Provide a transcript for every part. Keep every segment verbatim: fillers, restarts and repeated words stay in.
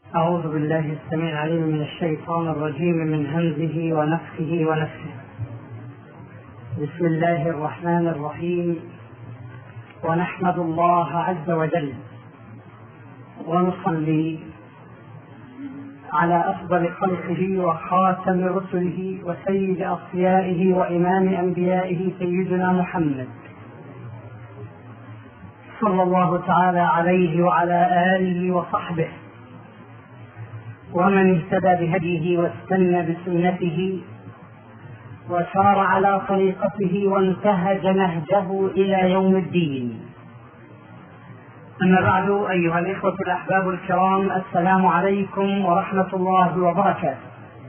أعوذ بالله السميع العليم من الشيطان الرجيم من همزه ونفخه ونفخه. بسم الله الرحمن الرحيم، ونحمد الله عز وجل ونصلي على أفضل خلقه وخاتم رسله وسيد أصفيائه وإمام أنبيائه سيدنا محمد صلى الله تعالى عليه وعلى آله وصحبه ومن اهتدى بهديه واستنى بسنته وسار على طريقته وانتهج نهجه إلى يوم الدين. أما بعد، أيها الإخوة الأحباب الكرام، السلام عليكم ورحمة الله وبركاته.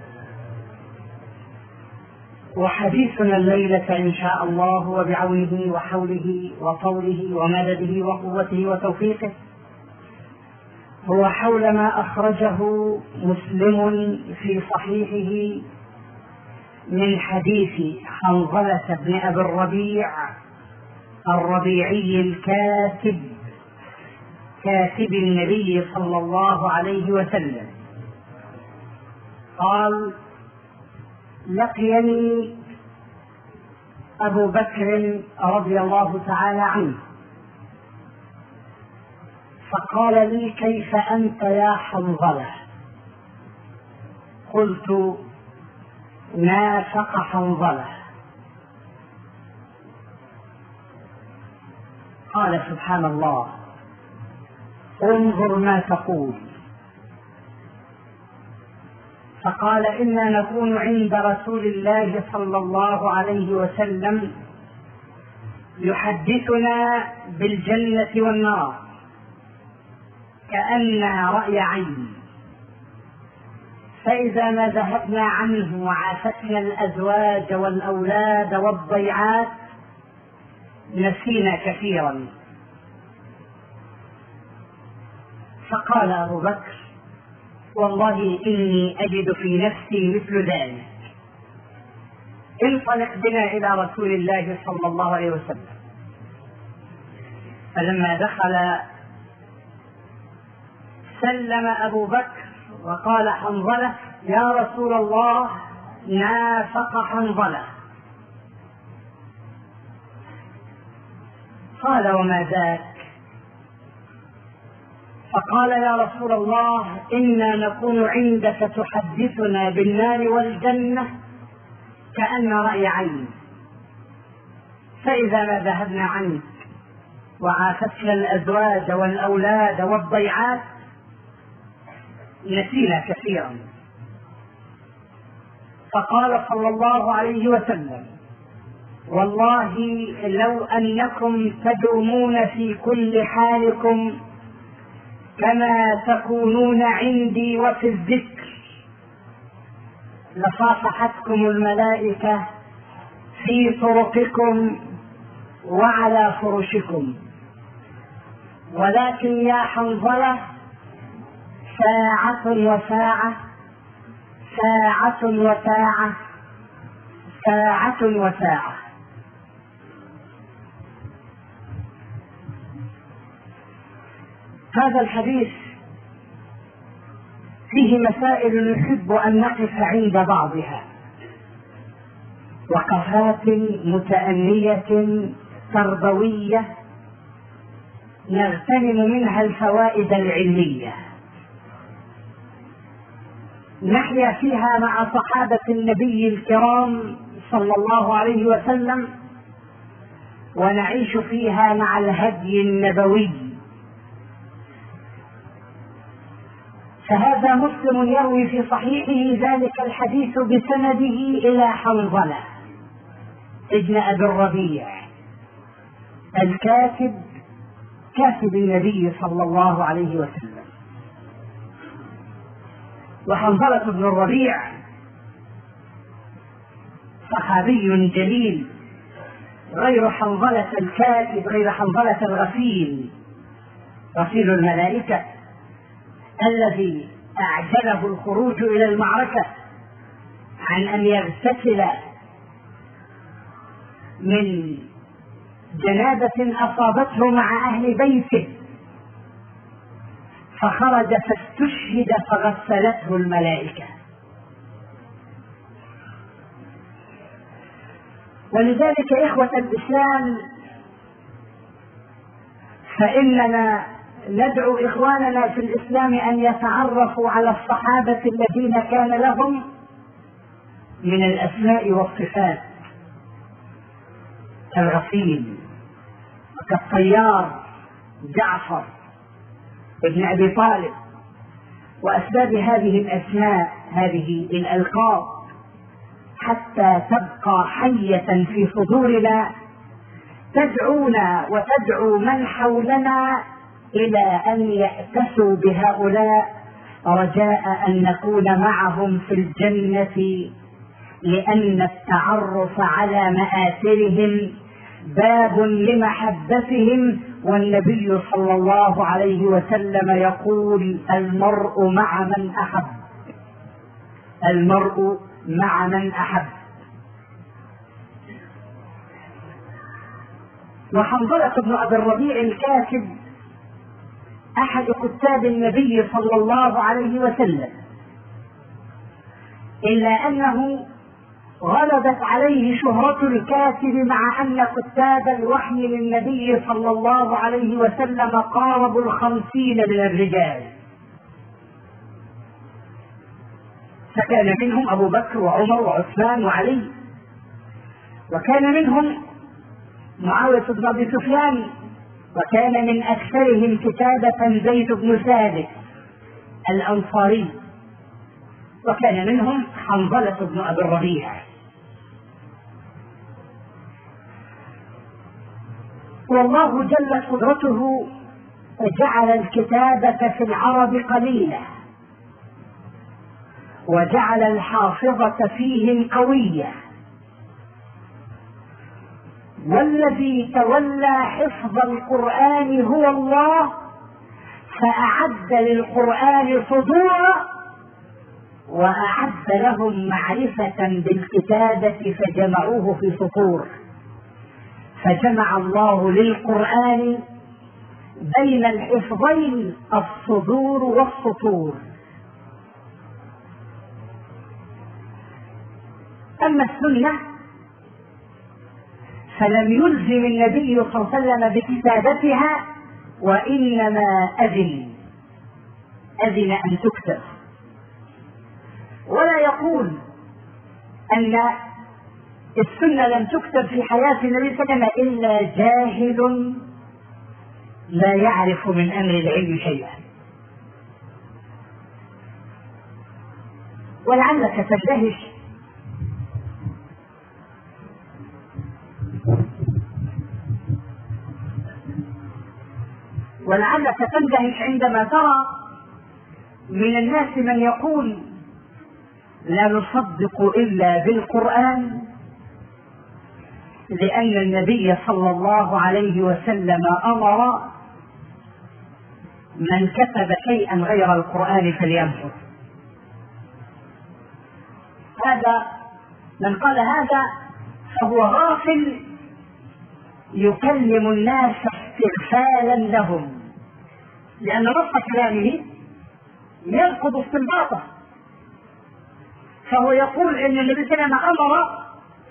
وحديثنا الليلة إن شاء الله وبعونه وحوله وطوله ومدده وقوته وتوفيقه هو حول ما أخرجه مسلم في صحيحه من حديث حنظلة بن أبي الربيع الربيعي الكاتب كاتب النبي صلى الله عليه وسلم قال: لقيني أبو بكر رضي الله تعالى عنه فقال لي: كيف أنت يا حنظلة؟ قلت: نافق حنظلة. قال: سبحان الله، انظر ما تقول. فقال: إنا نكون عند رسول الله صلى الله عليه وسلم يحدثنا بالجنة والنار كأنها رأي عين، فإذا ما ذهبنا عنه وعافتنا الأزواج والأولاد والضيعات نسينا كثيرا. فقال أبو بكر: والله إني أجد في نفسي مثل ذلك، انطلق بنا إلى رسول الله صلى الله عليه وسلم. فلما دخل سلم أبو بكر وقال: حنظلة يا رسول الله، نافق حنظلة. قال: وما ذاك؟ فقال: يا رسول الله، إنا نكون عندك تحدثنا بالنار والجنة كأن رأي عين، فإذا ما ذهبنا عنك وعافتنا الأزواج والأولاد والضيعات نسينا كثيرا. فقال صلى الله عليه وسلم: والله لو أنكم تدومون في كل حالكم كما تكونون عندي وفي الذكر لصافحتكم الملائكة في طرقكم وعلى فرشكم، ولكن يا حنظلة ساعة وساعة ساعة وساعة ساعة وساعة. هذا الحديث فيه مسائل نحب أن نقف عند بعضها، وقفات متأنية تربوية نغتنم منها الفوائد العلمية، نحيا فيها مع صحابة النبي الكرام صلى الله عليه وسلم، ونعيش فيها مع الهدي النبوي. فهذا مسلم يروي في صحيحه ذلك الحديث بسنده إلى حنظلة ابن أبي الربيع الكاتب كاتب النبي صلى الله عليه وسلم. وحنظلة بن الربيع صحابي جليل، غير حنظلة الكاتب، غير حنظلة الغسيل غسيل الملائكة الذي أعجله الخروج إلى المعركة عن أن يغتسل من جنابة أصابته مع أهل بيته، فخرج فاستشهد فغسلته الملائكة. ولذلك إخوة الإسلام فإننا ندعو إخواننا في الإسلام أن يتعرفوا على الصحابة الذين كان لهم من الأسماء والصفات كالغسيل وكالطيار جعفر ابن أبي طالب وأسباب هذه الأسماء، هذه الألقاب، حتى تبقى حية في صدورنا تدعونا وتدعو من حولنا إلى أن يأتسوا بهؤلاء رجاء أن نكون معهم في الجنة، لأن التعرف على مآثرهم باب لمحبتهم. والنبي صلى الله عليه وسلم يقول: المرء مع من أحب، المرء مع من أحب. وحنظلة بن أبي الربيع الكاتب أحد كتاب النبي صلى الله عليه وسلم، إلا أنه غلبت عليه شهرة الكاتب، مع أن كتاب الوحي للنبي صلى الله عليه وسلم قاربوا الخمسين من الرجال، فكان منهم أبو بكر وعمر وعثمان وعلي، وكان منهم معاوية بن أبي سفيان، وكان من أكثرهم كتابة زيد بن ثابت الأنصاري، وكان منهم حنظلة بن أبي الربيع. والله جل قدرته جعل الكتابة في العرب قليلة، وجعل الحافظة فيهم قوية، والذي تولى حفظ القرآن هو الله، فأعد للقرآن صدورا وأعد لهم معرفة بالكتابة فجمعوه في سطور. فجمع الله للقرآن بين الحفظين الصدور والسطور. أما السنة فلم يلزم النبي صلى الله عليه وسلم بكتابتها، وإنما أذن أذن أن تكتب، ولا يقول أن السنة لم تكتب في حياة النبي صلى الله عليه وسلم إلا جاهل لا يعرف من أمر العلم شيئا. ولعلك تندهش ولعلك تندهش عندما ترى من الناس من يقول: لا نصدق إلا بالقرآن، لأن النبي صلى الله عليه وسلم أمر من كتب شيئا غير القرآن فليمحو. هذا من قال هذا فهو غافل يكلم الناس استغفالا لهم، لأن نص كلامه ينقض استنباطه. فهو يقول ان النبي صلى الله عليه وسلم امر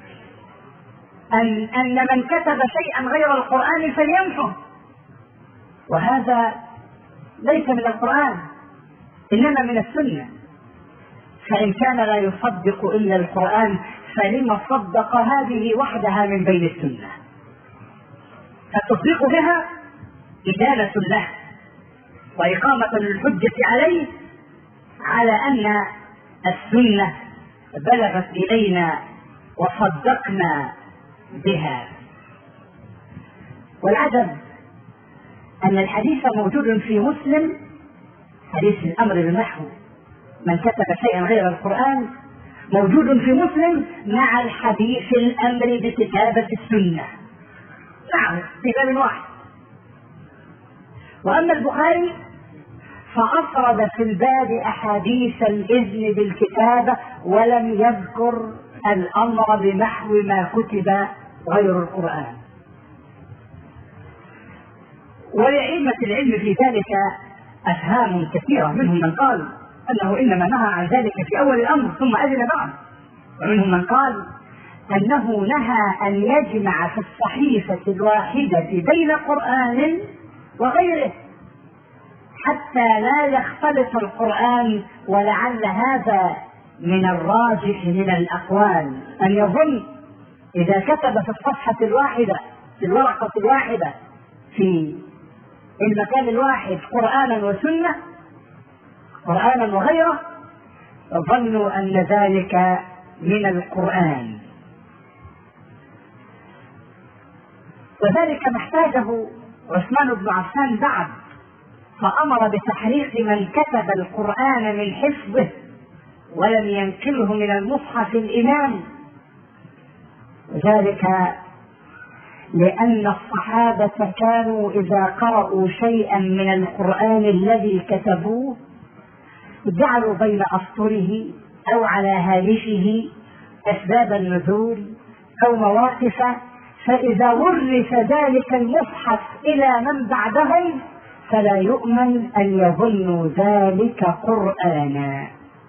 ان ان من كتب شيئا غير القرآن فليمحه، وهذا ليس من القرآن انما من السنة. فان كان لا يصدق الا القرآن فلما صدق هذه وحدها من بين السنة؟ فالتصديق بها إدانة له وإقامة للحجة عليه على أن السنة بلغت إلينا وصدقنا بها. والعجب أن الحديث موجود في مسلم، حديث الأمر بالمحو من كتب شيئا غير القرآن، موجود في مسلم مع الحديث الأمر بكتابة السنة، نعم في باب واحد. وأما البخاري فأفرد في الباب أحاديث الإذن بالكتابة ولم يذكر الأمر بمحو ما كتب غير القرآن. ولأئمة العلم في ذلك أفهام كثيرة، منهم من قال أنه إنما نهى عن ذلك في أول الأمر ثم أذن بعد، ومنهم من قال أنه نهى أن يجمع في الصحيفة الواحدة بين قرآن وغيره حتى لا يختلط القرآن. ولعل هذا من الراجح من الأقوال، أن يظن إذا كتب في الصفحة الواحدة في الورقة الواحدة في المكان الواحد قرآنا وسنة قرآنا وغيره، ظنوا أن ذلك من القرآن، وذلك ما احتاجه عثمان بن عفان بعد، فأمر بتحريق من كتب القرآن من حفظه ولم ينقله من المصحف الإمام، ذلك لأن الصحابة كانوا إذا قرأوا شيئا من القرآن الذي كتبوه جعلوا بين أسطره أو على هامشه أسباب النزول أو مواقفه، فإذا ورث ذلك المصحف إلى من بعدهم فلا يؤمن أن يظنوا ذلك قرآنا.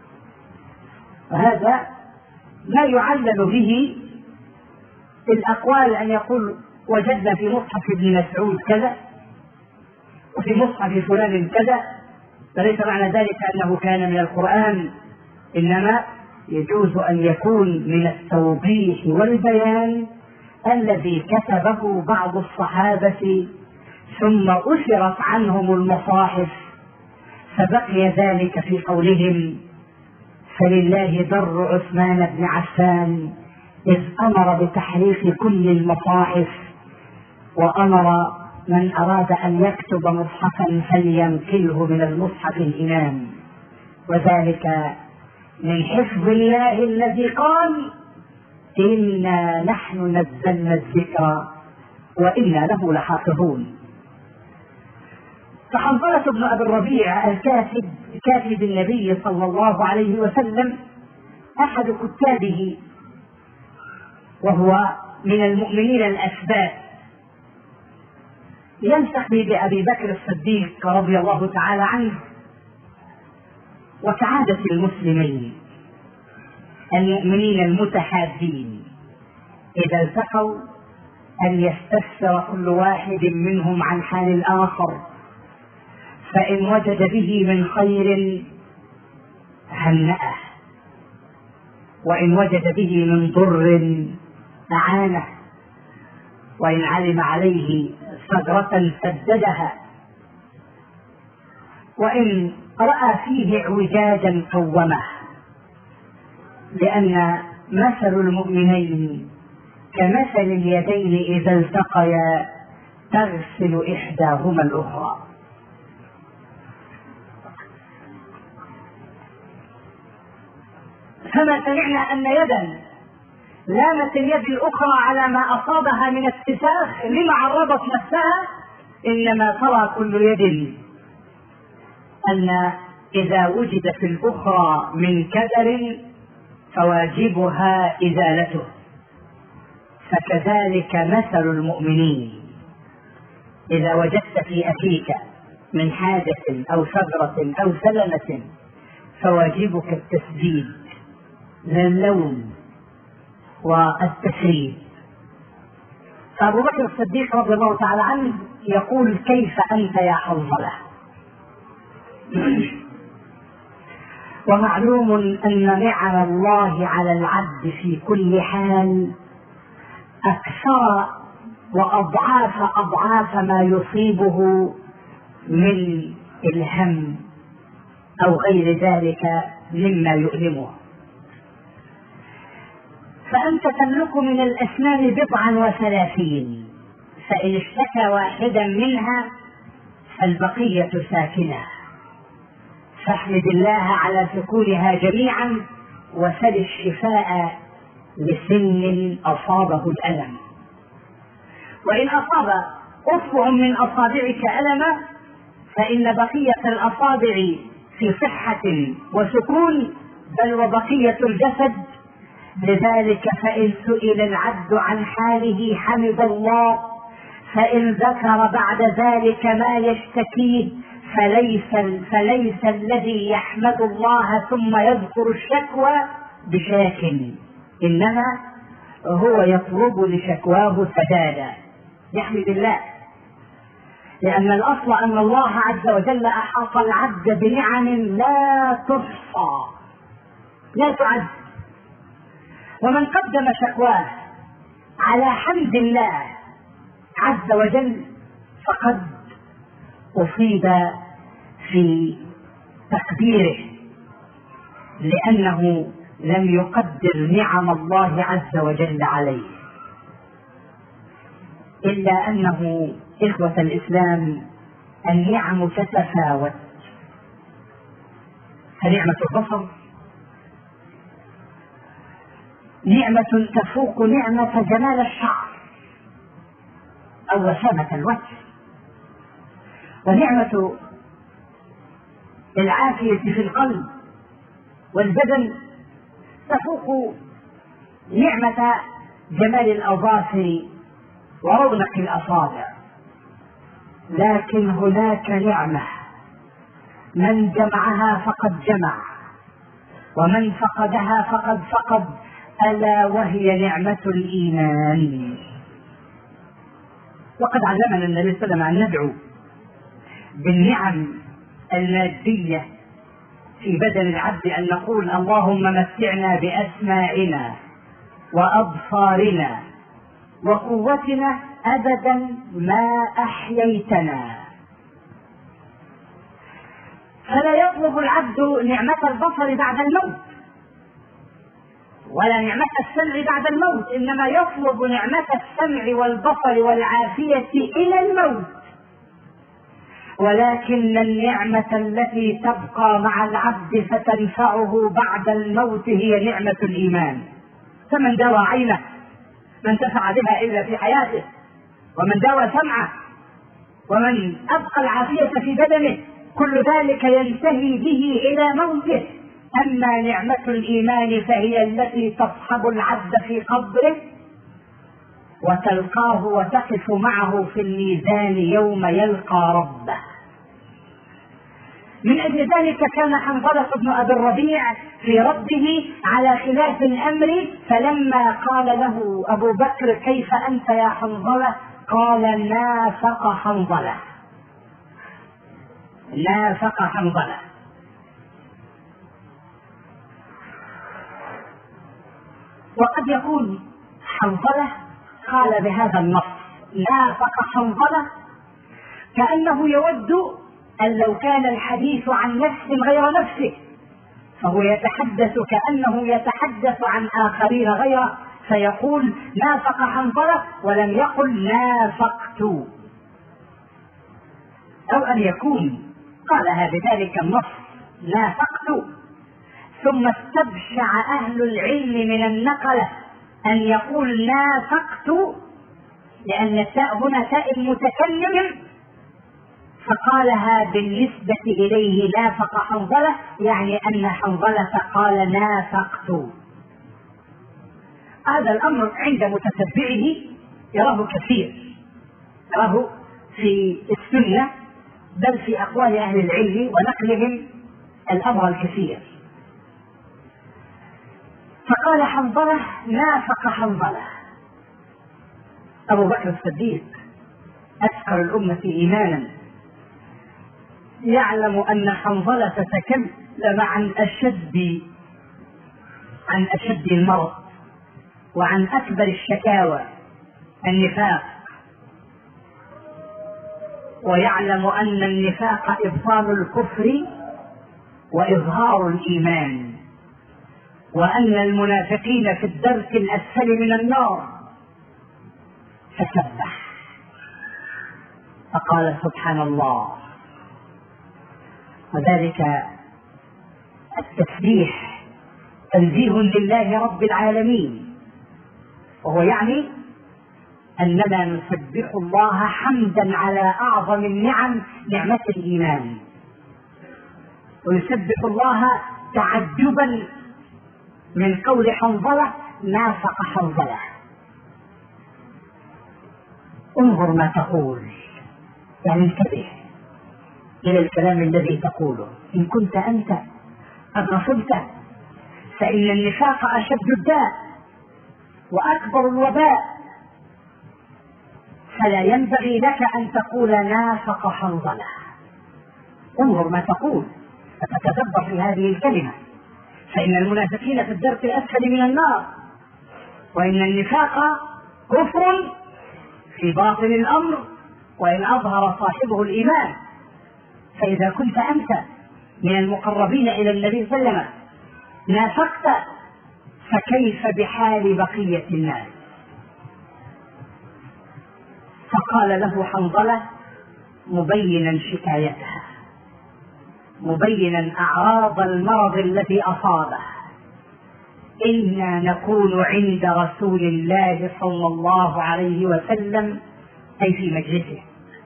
وهذا ما يعلل به الأقوال، أن يقول وجدنا في مصحف ابن مسعود كذا وفي مصحف فلان كذا، فليس معنى ذلك أنه كان من القرآن، إنما يجوز أن يكون من التوضيح والبيان الذي كتبه بعض الصحابة ثم أسرت عنهم المصاحف، فبقي ذلك في قولهم فلله در عثمان بن عفان إذ أمر بتحريف كل المصاحف، وأمر من أراد أن يكتب مصحفا فلينقله من المصحف الإمام، وذلك من حفظ الله الذي قال إنا نحن نزلنا الذكر وإنا له لحافظون. فحنظلة بن أبي الربيع الكاتب كاتب النبي صلى الله عليه وسلم أحد كتابه، وهو من المؤمنين الأثبات، يلتقي بأبي بكر الصديق رضي الله تعالى عنه، وكعادة المسلمين المؤمنين المتحابين إذا التقوا أن يستفسر كل واحد منهم عن حال الآخر، فإن وجد به من خير هنأه، وإن وجد به من ضر أعانه، وإن علم عليه ثغرة سددها، وإن رأى فيه اعوجاجا قومه، لأن مثل المؤمنين كمثل اليدين إذا التقيا تغسل إحداهما الأخرى. فما سمعنا أن يدا لامت اليد الأخرى على ما أصابها من اتساخ لما عرضت نفسها، إنما ترى كل يد أن إذا وجد في الأخرى من كدر فواجبها إزالته. فكذلك مثل المؤمنين، إذا وجدت في أخيك من حاجة أو ثغرة أو سلمة فواجبك التسديد للوم والتسريب. فأبو بكر الصديق رضي الله تعالى عنه يقول كيف أنت يا حنظلة؟ ومعلوم أن نعم الله على العبد في كل حال أكثر وأضعاف أضعاف ما يصيبه من الهم أو غير ذلك مما يؤلمه. فأنت تملك من الأسنان بضعا وثلاثين، فإن اشتكى واحدا منها فالبقية ساكنة، فاحمد الله على سكونها جميعا وسل الشفاء لسن أصابه الألم. وإن أصاب أصبع من أصابعك ألما فإن بقية الأصابع في صحة وسكون، بل وبقية الجسد. لذلك فإن سئل العبد عن حاله حمد الله، فإن ذكر بعد ذلك ما يشتكيه فليس, فليس الذي يحمد الله ثم يذكر الشكوى بشاك، إنما هو يطلب لشكواه سدادا. يحمد الله، لأن الأصل أن الله عز وجل أحاط العبد بنعم لا تحصى لا تعد، ومن قدم شكواه على حمد الله عز وجل فقد أصيب في تقديره، لأنه لم يقدر نعم الله عز وجل عليه. إلا أنه إخوة الإسلام النعم تتفاوت، فنعمة البصر نعمة تفوق نعمة جمال الشعر أو وسامة الوجه، ونعمة العافية في القلب والبدن تفوق نعمة جمال الأظافر ورونق الأصابع. لكن هناك نعمة من جمعها فقد جمع، ومن فقدها فقد فقد، ألا وهي نعمة الإيمان. وقد علمنا النبي صلى الله عليه وسلم أن ندعو بالنعم المادية في بدن العبد، أن نقول اللهم متعنا بأسماعنا وأبصارنا وقوتنا أبدا ما أحييتنا. فلا يطلب العبد نعمة البصر بعد الموت ولا نعمة السمع بعد الموت، إنما يطلب نعمة السمع والبصر والعافية إلى الموت. ولكن النعمة التي تبقى مع العبد فتنفعه بعد الموت هي نعمة الإيمان. فمن داوى عينه ما انتفع بها إلا في حياته، ومن داوى سمعه، ومن أبقى العافية في بدنه، كل ذلك ينتهي به إلى موته. أما نعمة الإيمان فهي التي تصحب العبد في قبره وتلقاه وتقف معه في الميزان يوم يلقى ربه. من أجل ذلك كان حنظلة بن أبي الربيع في رده على خلاف الأمر، فلما قال له أبو بكر كيف أنت يا حنظلة؟ قال نافق حنظلة، نافق حنظلة. وقد يكون حنظلة قال بهذا النص نافق حنظلة كأنه يود أن لو كان الحديث عن نفس غير نفسه فهو يتحدث كأنه يتحدث عن آخرين غيره، فيقول نافق حنظلة ولم يقل نافقت. أو أن يكون قالها بذلك النص نافقت ثم استبشع أهل العلم من النقلة أن يقول نافقت، لأن التاء هنا تاء متكلم، فقالها بالنسبة إليه نافق حنظلة، يعني أن حنظلة قال نافقت. هذا الأمر عند متتبعه يراه كثير، يراه في السنة بل في أقوال أهل العلم ونقلهم الأمر الكثير. فقال حنظلة نافق حنظلة. أبو بكر الصديق أثقل الأمة إيمانا يعلم أن حنظلة تتكلم عن أشد عن أشد المرض وعن أكبر الشكاوى النفاق، ويعلم أن النفاق إبطال الكفر وإظهار الإيمان، وأن المنافقين في الدرك الأسفل من النار. فسبح فقال سبحان الله. وذلك التسبيح تنزيه لله رب العالمين، وهو يعني أننا نسبح الله حمدا على أعظم النعم نعمة الإيمان، ويسبح الله تعجبا من قول حنظلة نافق حنظلة. انظر ما تقول، يعني انتبه، إلى الكلام الذي تقوله. إن كنت أنت قد غفلت فإن النفاق أشد الداء وأكبر الوباء، فلا ينبغي لك أن تقول نافق حنظلة. انظر ما تقول فتتدبر في هذه الكلمة، فإن المنافقين في الدرك الأسفل من النار، وإن النفاق كفر في باطن الأمر وإن أظهر صاحبه الإيمان. فإذا كنت أنت من المقربين إلى النبي صلى الله عليه وسلم نافقت، فكيف بحال بقية الناس؟ فقال له حنظلة مبينا شكايتها، مبينا أعراض المرض الذي أصابه: إنا نكون عند رسول الله صلى الله عليه وسلم، أي في مجلسه،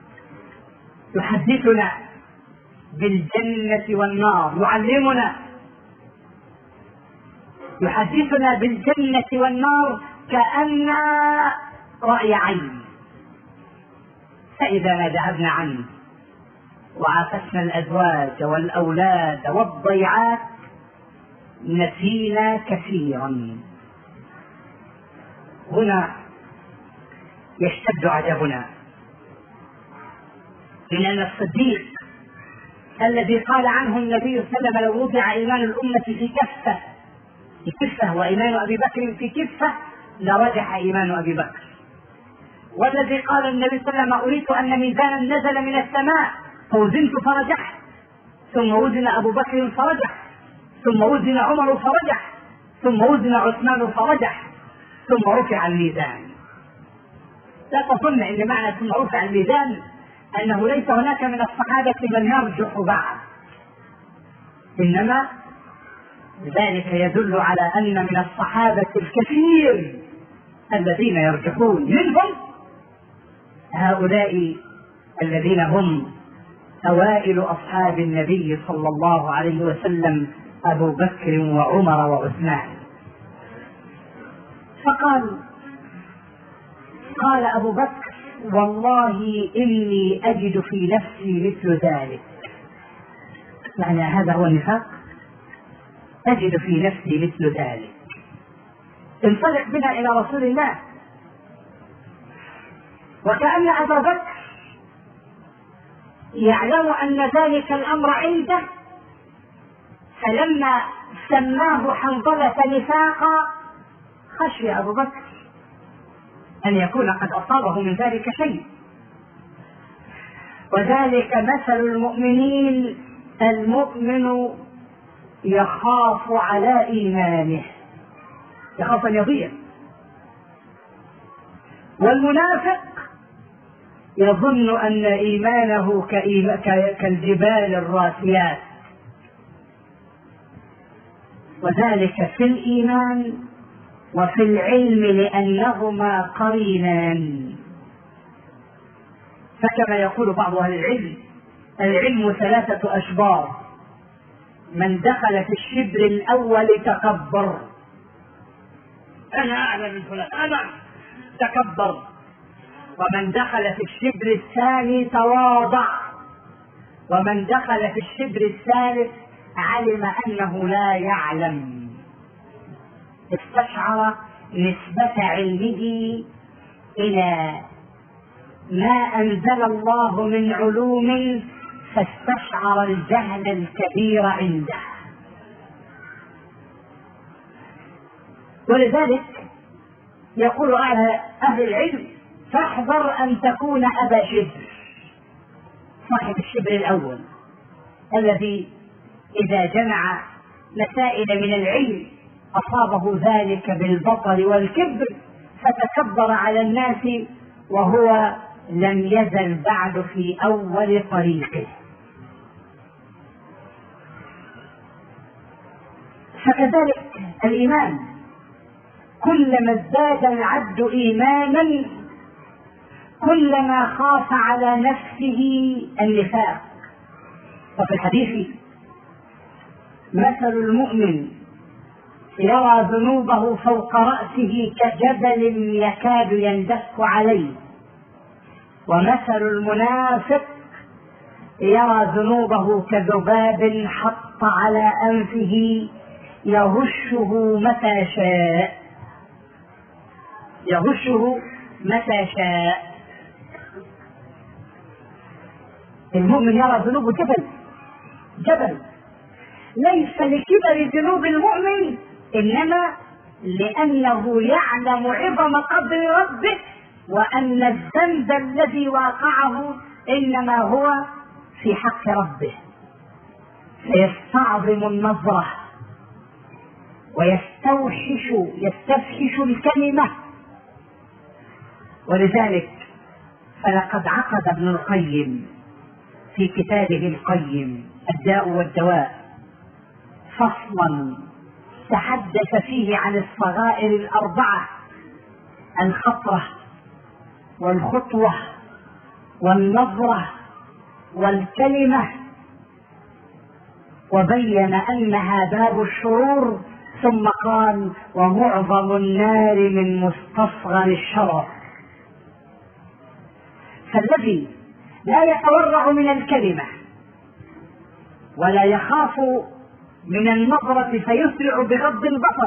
يحدثنا بالجنة والنار، يعلمنا يحدثنا بالجنة والنار كأن رأي عين. فإذا ما ذهبنا عنه وعافسنا الأزواج والأولاد والضيعات نسينا كثيرا. هنا يشتد عجبنا من أن الصديق الذي قال عنه النبي صلى الله عليه وسلم: لو وضع إيمان الأمة في كفة في كفة وإيمان أبي بكر في كفة لرجح إيمان أبي بكر. والذي قال النبي صلى الله عليه وسلم: أريد أن ميزانا نزل من السماء فوزنت فرجح، ثم وزن أبو بكر فرجح، ثم وزن عمر فرجح، ثم وزن عثمان فرجح، ثم رفع الميزان. لا تظن ان معنى ثم رفع الميزان انه ليس هناك من الصحابة من يرجح بعد، انما ذلك يدل على ان من الصحابة الكثير الذين يرجحون، منهم هؤلاء الذين هم أوائل أصحاب النبي صلى الله عليه وسلم: أبو بكر وعمر وعثمان. فقال قال أبو بكر: والله إني أجد في نفسي مثل ذلك. يعني هذا هو النفاق، أجد في نفسي مثل ذلك. انطلق بنا إلى رسول الله. وكأن أبا بكر يعلم أن ذلك الأمر عنده، فلما سماه حنظلة نفاقا خشي أبو بكر أن يكون قد أصابه من ذلك شيء. وذلك مثل المؤمنين: المؤمن يخاف على إيمانه، يخاف أن يضيع، والمنافق يظن أن إيمانه كالجبال الراسيات. وذلك في الإيمان وفي العلم لأنهما قرينان. فكما يقول بعض أهل العلم: العلم ثلاثة أشبار، من دخل في الشبر الأول تكبر، أنا أعلم من فلان، أنا تكبر. ومن دخل في الشبر الثاني تواضع، ومن دخل في الشبر الثالث علم أنه لا يعلم، استشعر نسبة علمه إلى ما أنزل الله من علوم، فاستشعر الجهل الكبير عنده. ولذلك يقول أهل العلم: فاحذر أن تكون أبا شبر، صاحب الشبر الأول الذي إذا جمع مسائل من العلم أصابه ذلك بالبطر والكبر فتكبر على الناس وهو لم يزل بعد في أول طريقه. فكذلك الإيمان، كلما ازداد العبد إيمانا كلما خاف على نفسه النفاق. وفي الحديث: مثل المؤمن يرى ذنوبه فوق رأسه كجبل يكاد يندك عليه، ومثل المنافق يرى ذنوبه كذباب حط على أنفه يهشه متى شاء، يهشه متى شاء. المؤمن يرى ذنوبه جبل جبل، ليس لكبر ذنوب المؤمن، إنما لأنه يعلم عظم قدر ربه، وأن الذنب الذي واقعه إنما هو في حق ربه، فيستعظم النظرة ويستوحش يستفحش الكلمة. ولذلك فلقد عقد ابن القيم في كتابه القيم الداء والدواء فصلا تحدث فيه عن الصغائر الأربعة: الخطرة والخطوة والنظرة والكلمة، وبين أنها باب الشرور، ثم قال: ومعظم النار من مستصغر الشرر. فالذي لا يتورع من الكلمة ولا يخاف من النظرة فيسرع بغض البصر،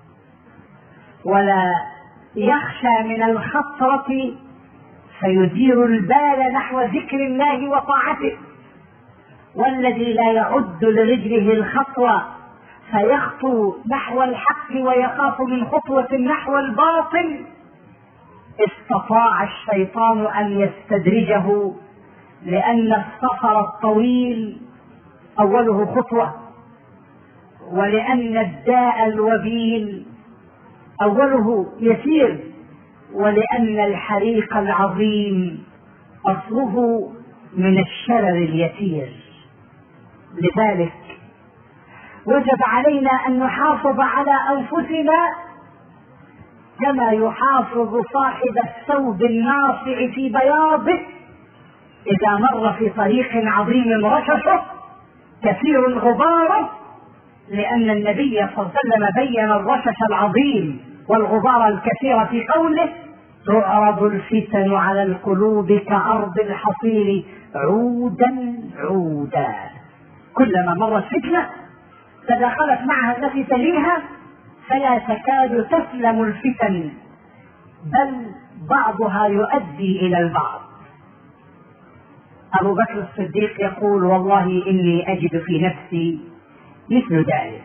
ولا يخشى من الخطرة فيدير البال نحو ذكر الله وطاعته، والذي لا يعد لرجله الخطوة فيخطو نحو الحق ويخاف من خطوة نحو الباطل، استطاع الشيطان أن يستدرجه، لأن السفر الطويل أوله خطوة، ولأن الداء الوبيل أوله يسير، ولأن الحريق العظيم أصله من الشرر اليسير. لذلك وجب علينا أن نحافظ على أنفسنا كما يحافظ صاحب الثوب الناصع في بياضه إذا مر في طريق عظيم رششه كثير غباره، لأن النبي صلى الله عليه وسلم بين الرشش العظيم والغبار الكثير في قوله: تعرض الفتن على القلوب كعرض الحصير عودا عودا. كلما مرت فتنة تداخلت معها التي تليها فلا تكاد تسلم الفتن، بل بعضها يؤدي إلى البعض. أبو بكر الصديق يقول: والله إني أجد في نفسي مثل ذلك.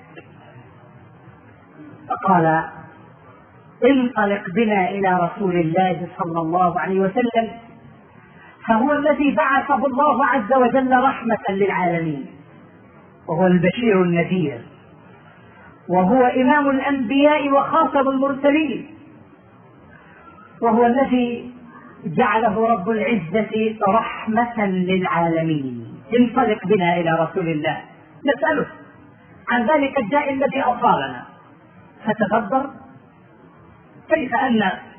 فقال: انطلق بنا إلى رسول الله صلى الله عليه وسلم، فهو الذي بعثه الله عز وجل رحمة للعالمين، وهو البشير النذير، وهو إمام الأنبياء وخاتم المرسلين، وهو الذي جعله رب العزة رحمة للعالمين. انطلق بنا إلى رسول الله نسأله عن ذلك الداء الذي أصابنا. فتدبر كيف أن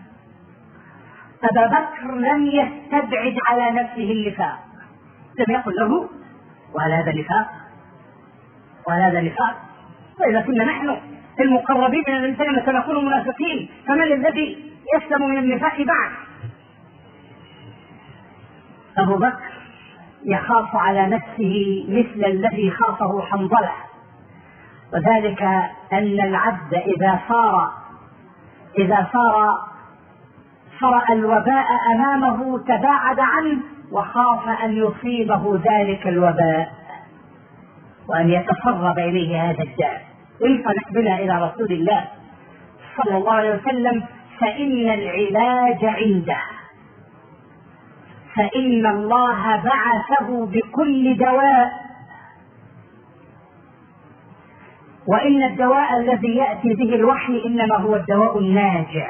أبا بكر لم يستبعد على نفسه النفاق، لم يقل له: وهذا نفاق وهذا نفاق. فإذا كنا نحن المقربين من الإنسان سنكون منافقين، فمن الذي يسلم من النفاق بعد؟ أبو بكر يخاف على نفسه مثل الذي خافه حنظلة، وذلك أن العبد إذا صار إذا صار فرأى الوباء أمامه تباعد عنه، وخاف أن يصيبه ذلك الوباء وأن يتسرب إليه هذا الداء. انطلق بنا إلى رسول الله صلى الله عليه وسلم، فإن العلاج عنده، فإن الله بعثه بكل دواء، وإن الدواء الذي يأتي به الوحي إنما هو الدواء الناجع.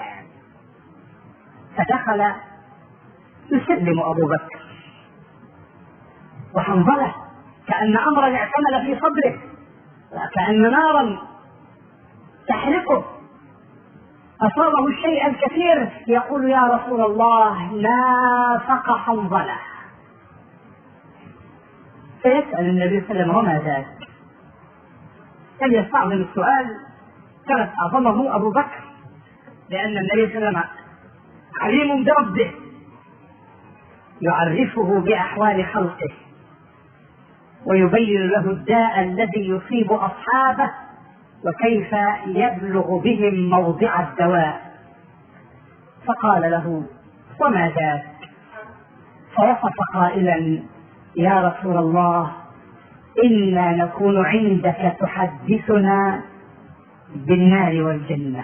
فدخل يسلم أبو بكر، وحنظلة كأن أمرا اعتمل في صدره، كأن نارا تحرقه، أصابه الشيء الكثير، يقول: يا رسول الله نافق حنظلة. فيسأل النبي صلى الله عليه وسلم: وما ذاك؟ كان يستعظم السؤال، كانت أعظمه أبو بكر، لأن النبي صلى الله عليه وسلم عليم بربه، يعرفه بأحوال خلقه ويبين له الداء الذي يصيب أصحابه وكيف يبلغ بهم موضع الدواء. فقال له: وما ذاك؟ فوصف قائلا: يا رسول الله، إنا نكون عندك تحدثنا بالنار والجنة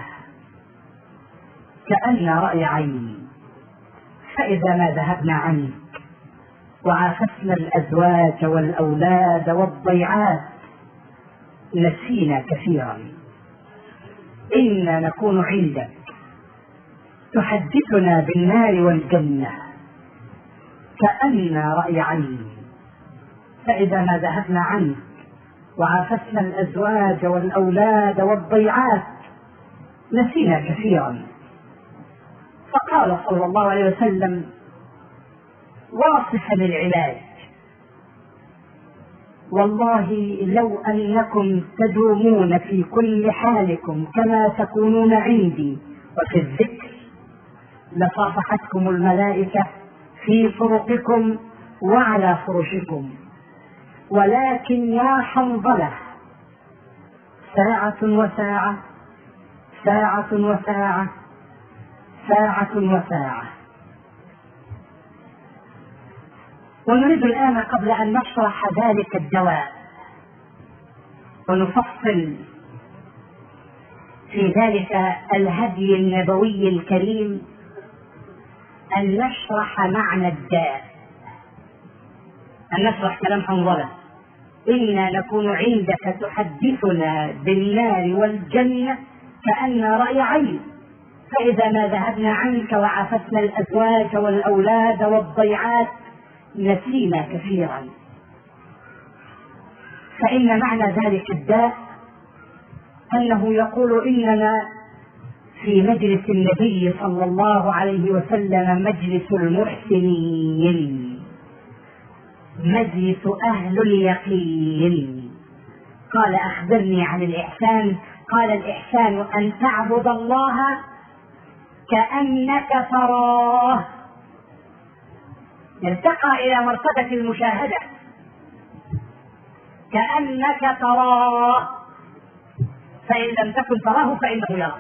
كأن رأي عين، فإذا ما ذهبنا عنك وعافسنا الأزواج والأولاد والضيعات نسينا كثيرا. إنا نكون عندك تحدثنا بالنار والجنة كأن رأي عين، فإذا ما ذهبنا عنك وعافسنا الأزواج والأولاد والضيعات نسينا كثيرا. فقال صلى الله عليه وسلم: واصفا العلاج، والله لو أنكم تدومون في كل حالكم كما تكونون عندي وفي الذكر لصافحتكم الملائكة في طرقكم وعلى فرشكم، ولكن يا حنظلة ساعة وساعة ساعة وساعة ساعة وساعة. ونريد الآن قبل أن نشرح ذلك الدواء ونفصل في ذلك الهدي النبوي الكريم أن نشرح معنى الداء، أن نشرح كلام حنظلة: إنا نكون عندك تحدثنا بالنار والجنة كأن رأي عين، فإذا ما ذهبنا عنك وعافسنا الأزواج والأولاد والضيعات نسينا كثيرا. فإن معنى ذلك الداء أنه يقول: إننا في مجلس النبي صلى الله عليه وسلم مجلس المحسنين، مجلس أهل اليقين. قال: أخبرني عن الإحسان. قال: الإحسان أن تعبد الله كأنك تراه. ارتقى إلى مرتبة المشاهدة، كأنك تراه، فإن لم تكن تراه فإنه يراك.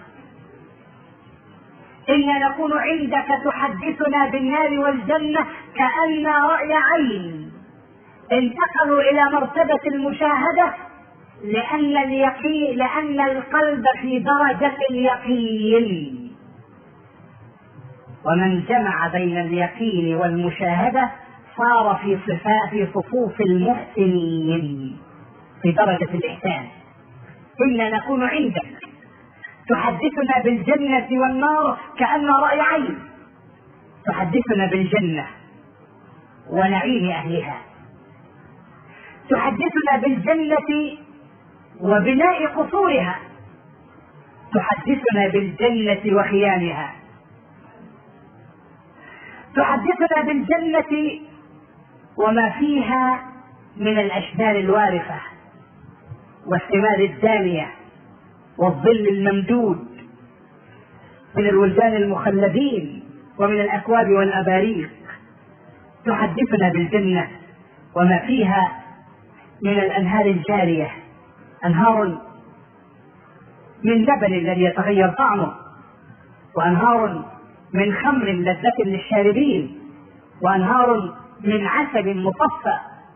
إنا نكون عندك تحدثنا بالنار والجنة كأن رأي عين. انتقلوا إلى مرتبة المشاهدة لأن اليقين لأن القلب في درجة اليقين، ومن جمع بين اليقين والمشاهدة صار في صفاء في صفوف المحسنين في درجة الإحسان. إنا نكون عندك تحدثنا بالجنة والنار كأن رأي عين، تحدثنا بالجنة ونعيم أهلها، تحدثنا بالجنة وبناء قصورها، تحدثنا بالجنة وخيامها، تحدثنا بالجنة وما فيها من الأشجار الوارفة والثمار الدانية والظل الممدود، من الولدان المخلدين ومن الأكواب والأباريق. تحدثنا بالجنة وما فيها من الأنهار الجارية، أنهار من لبن الذي يتغير طعمه، وأنهار من خمر لذة للشاربين، وأنهار من عسل مصفى.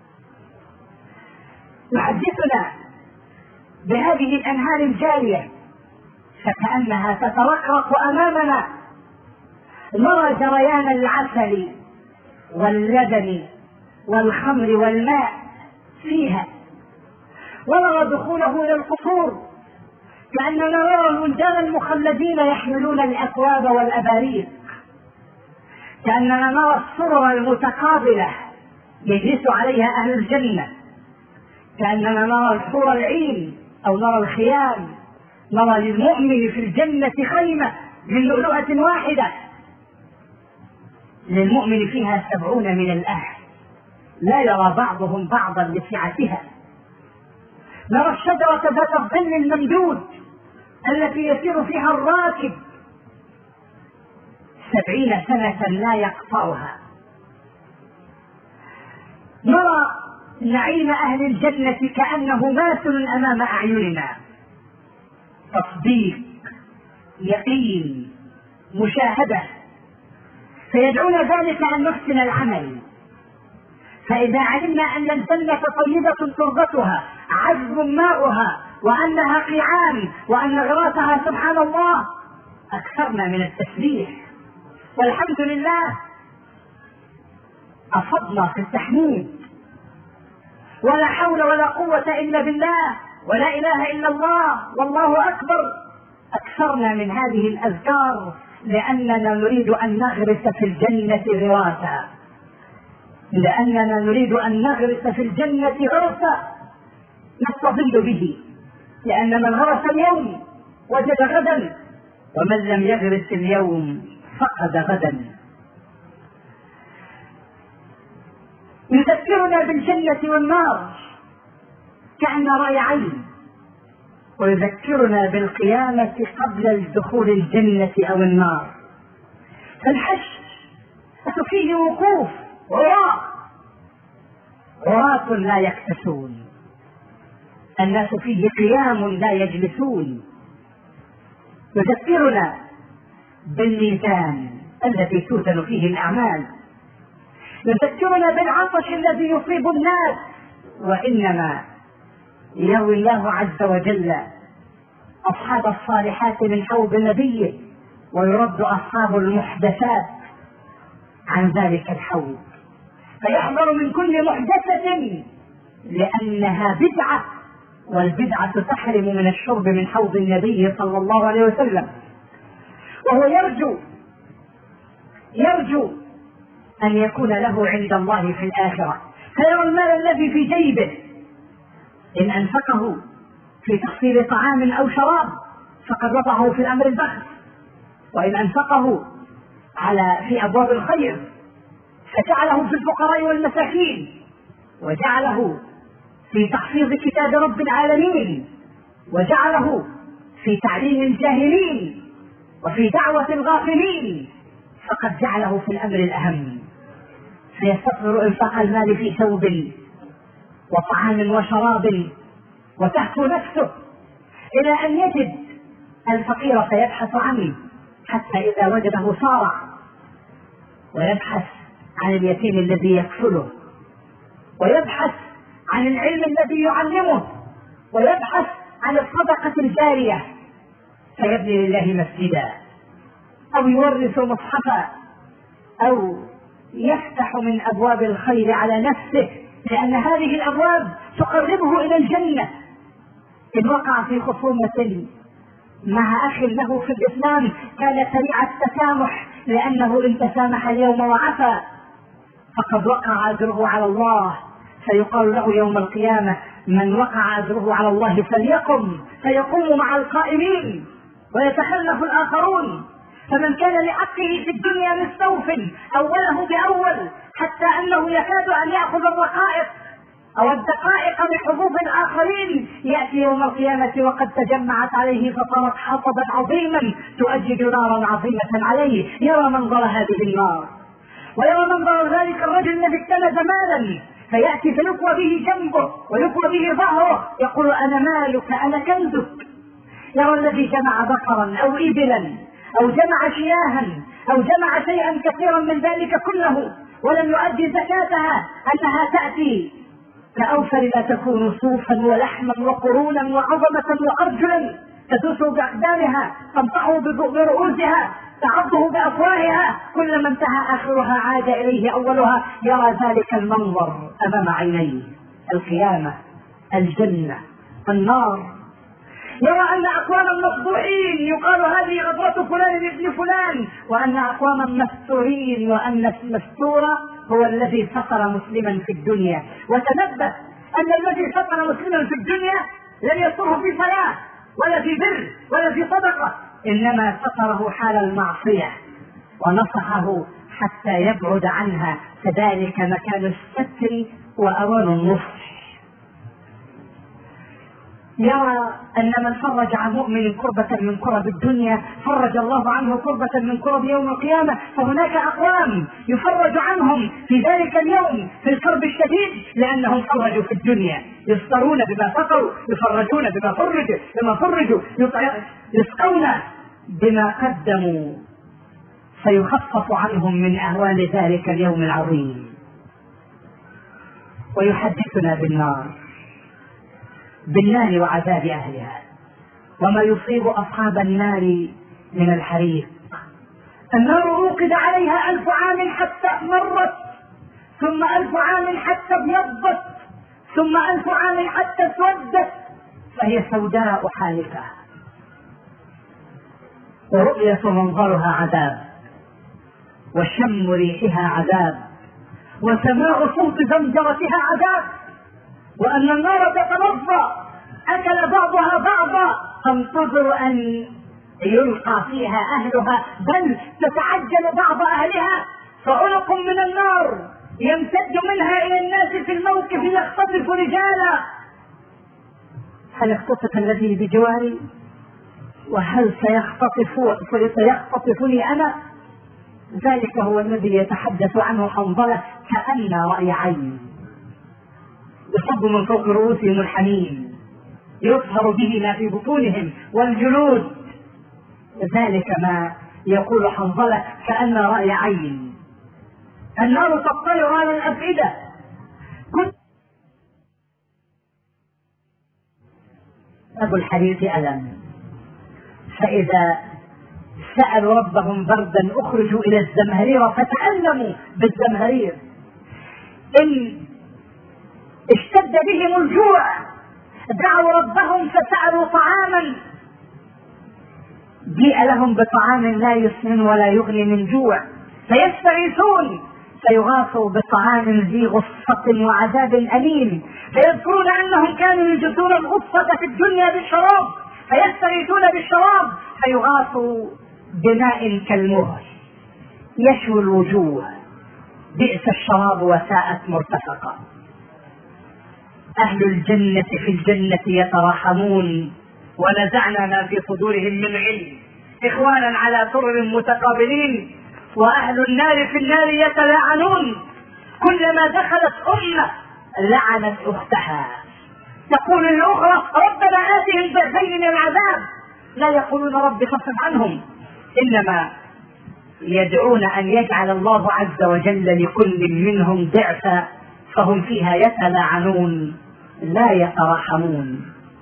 تحدثنا بهذه الأنهار الجارية فكأنها تترقرق أمامنا، نرى جريان العسل واللبن والخمر والماء فيها، ونرى دخوله إلى القصور كأننا نرى الولدان المخلدين يحملون الأكواب والأباريق، كأننا نرى السرر المتقابلة يجلس عليها أهل الجنة، كأننا نرى الحور العين أو نرى الخيام، نرى للمؤمن في الجنة خيمة من لؤلؤة واحدة، للمؤمن فيها سبعون من الأهل لا يرى بعضهم بعضا لسعتها، نرى الشجرة ذات الظل الممدود التي يسير فيها الراكب سبعين سنة لا يقطعها، نرى نعيم أهل الجنة كأنه ماثل أمام أعيننا، تصديق، يقين، مشاهدة، فيدعون ذلك أن نحسن العمل. فإذا علمنا أن الجنة طيبة تربتها، عذب ماؤها، وأنها قيعان، وأن غراسها سبحان الله، أكثرنا من التسبيح والحمد لله، أفضنا في التحميد، ولا حول ولا قوة إلا بالله، ولا إله إلا الله، والله أكبر. أكثرنا من هذه الأذكار لأننا نريد أن نغرس في الجنة غراسا، لأننا نريد أن نغرس في الجنة غرسا نستظل به، لأن من غرس اليوم وجد غدا، ومن لم يغرس اليوم فقد غدا. يذكرنا بالجنة والنار كأن رأي عين، ويذكرنا بالقيامة قبل دخول الجنة أو النار. فالحشر فيه وقوف عراة، عراة لا يكتسون، الناس فيه قيام لا يجلسون. يذكرنا بالميزان الذي توزن فيه الأعمال، يذكرنا بالعطش الذي يصيب الناس، وإنما يروي الله عز وجل أصحاب الصالحات من حوض نبيه، ويرد أصحاب المحدثات عن ذلك الحوض، فيحذر من كل محدثة لأنها بدعة، والبدعة تحرم من الشرب من حوض النبي صلى الله عليه وسلم. وهو يرجو يرجو أن يكون له عند الله في الآخرة، فيرى المال الذي في جيبه إن أنفقه في تحصيل طعام أو شراب فقد وضعه في الأمر البخس، وإن أنفقه على في أبواب الخير فجعله في الفقراء والمساكين، وجعله في تحفيظ كتاب رب العالمين، وجعله في تعليم الجاهلين وفي دعوة الغافلين، فقد جعله في الأمر الأهم، فيستقر إنفاق المال في ثوب وطعام وشراب وتهفو نفسه إلى أن يجد الفقير فيبحث عنه حتى إذا وجده صارع، ويبحث عن اليتيم الذي يكفله، ويبحث عن العلم الذي يعلمه، ويبحث عن الصدقة الجارية، فيبني لله مسجدا أو يورث مصحفا أو يفتح من أبواب الخير على نفسه، لأن هذه الأبواب تقربه إلى الجنة. إن وقع في خصومة مع أخ له في الإسلام كان سريع التسامح، لأنه إن تسامح اليوم وعفا فقد وقع أجره على الله، فيقال له يوم القيامة من وقع أجره على الله فليقم، فيقوم مع القائمين ويتخلف الآخرون. فمن كان لحقه في الدنيا مستوف أوله بأول حتى أنه يكاد أن يأخذ الرقائق أو الدقائق بحظوظ الآخرين، يأتي يوم القيامة وقد تجمعت عليه فصارت حطبا عظيما تؤجج نارا عظيمة عليه، يرى منظر هذه النار، ويرى منظر ذلك الرجل الذي اكتنز مالا، فيأتي فيقوى به جنبه ويقوى به ظهره، يقول أنا مالك أنا كنزك. يرى الذي جمع بقرا أو إبلا أو جمع شياها أو جمع شيئا كثيرا من ذلك كله ولم يؤدي زكاتها، أنها تأتي كأوفر لا تكون صوفا ولحما وقرونا وعظمة وأرجلا، تدوس بأقدامها، تنطحه برؤوسها، تعضه بأفواهها، كلما انتهى آخرها عاد إليه أولها. يرى ذلك المنظر أمام عينيه، القيامة، الجنة، النار. يرى أن أقواما مفضوحين يقال هذه غدرة فلان ابن فلان، وأن أقواما مستورين، وأن المستور هو الذي ستر مسلما في الدنيا. وتنبه أن الذي ستر مسلما في الدنيا لم يستره في صلاة ولا في بر ولا في صدقة، إنما ستره حال المعصية ونصحه حتى يبعد عنها، فذلك مكان الستر وأوان النصح. يرى أن من فرج عن مؤمن كربة من كرب الدنيا فرج الله عنه كربة من كرب يوم القيامة. فهناك أقوام يفرج عنهم في ذلك اليوم في الكرب الشديد لأنهم فرجوا في الدنيا، يفطرون بما فطروا، يفرجون بما فرجوا بما فرجوا يسقون بما قدموا، فيخفف عنهم من أهوال ذلك اليوم العظيم. ويحدثنا بالنار بالنار وعذاب أهلها وما يصيب أصحاب النار من الحريق. النار أوقد عليها ألف عام حتى مرت، ثم ألف عام حتى ابيضت، ثم ألف عام حتى اسودت، فهي سوداء حالكة، ورؤية منظرها عذاب، وشم ريحها عذاب، وسماع صوت زمجرتها عذاب. وأن النار تتلظى أكل بعضها بعضا تنتظر أن يلقى فيها أهلها، بل تتعجل بعض أهلها، فعنق من النار يمتد منها إلى الناس في الموقف يختطف رجالا. هل اختطف الذي بجواري؟ وهل سيختطف سيختطفني أنا؟ ذلك هو الذي يتحدث عنه حنظلة كأن رأي عين، يصب من فوق رؤوسهم الحميم، يصهر به ما في بطونهم والجلود. ذلك ما يقول حنظلة كأن رأي عين. النار تطلع على الأفئدة، أبو الحديث ألم، فإذا سألوا ربهم بردا أخرجوا إلى الزمهرير فتألموا بالزمهرير. إن اشتد بهم الجوع دعوا ربهم فسألوا طعاما، جيء لهم بطعام لا يسمن ولا يغني من جوع، فيستغيثون فيغاثوا بطعام ذي غصة وعذاب أليم، فيذكرون أنهم كانوا يجدون الغصة في الدنيا بالشراب، فيستغيثون بالشراب فيغاثوا بماء كالمهل يشوي الوجوه، بئس الشراب وساءت مرتفقا. أهل الجنة في الجنة يتراحمون، ونزعنا ما في صدورهم من علم إخوانا على سرر متقابلين. وأهل النار في النار يتلاعنون، كلما دخلت أمة لعنت أختها، تقول الأخرى ربنا آتهم ضعفين من العذاب، لا يقولون رب خفف عنهم، إنما يدعون أن يجعل الله عز وجل لكل منهم ضعفا، فهم فيها يتلاعنون لا يتراحمون.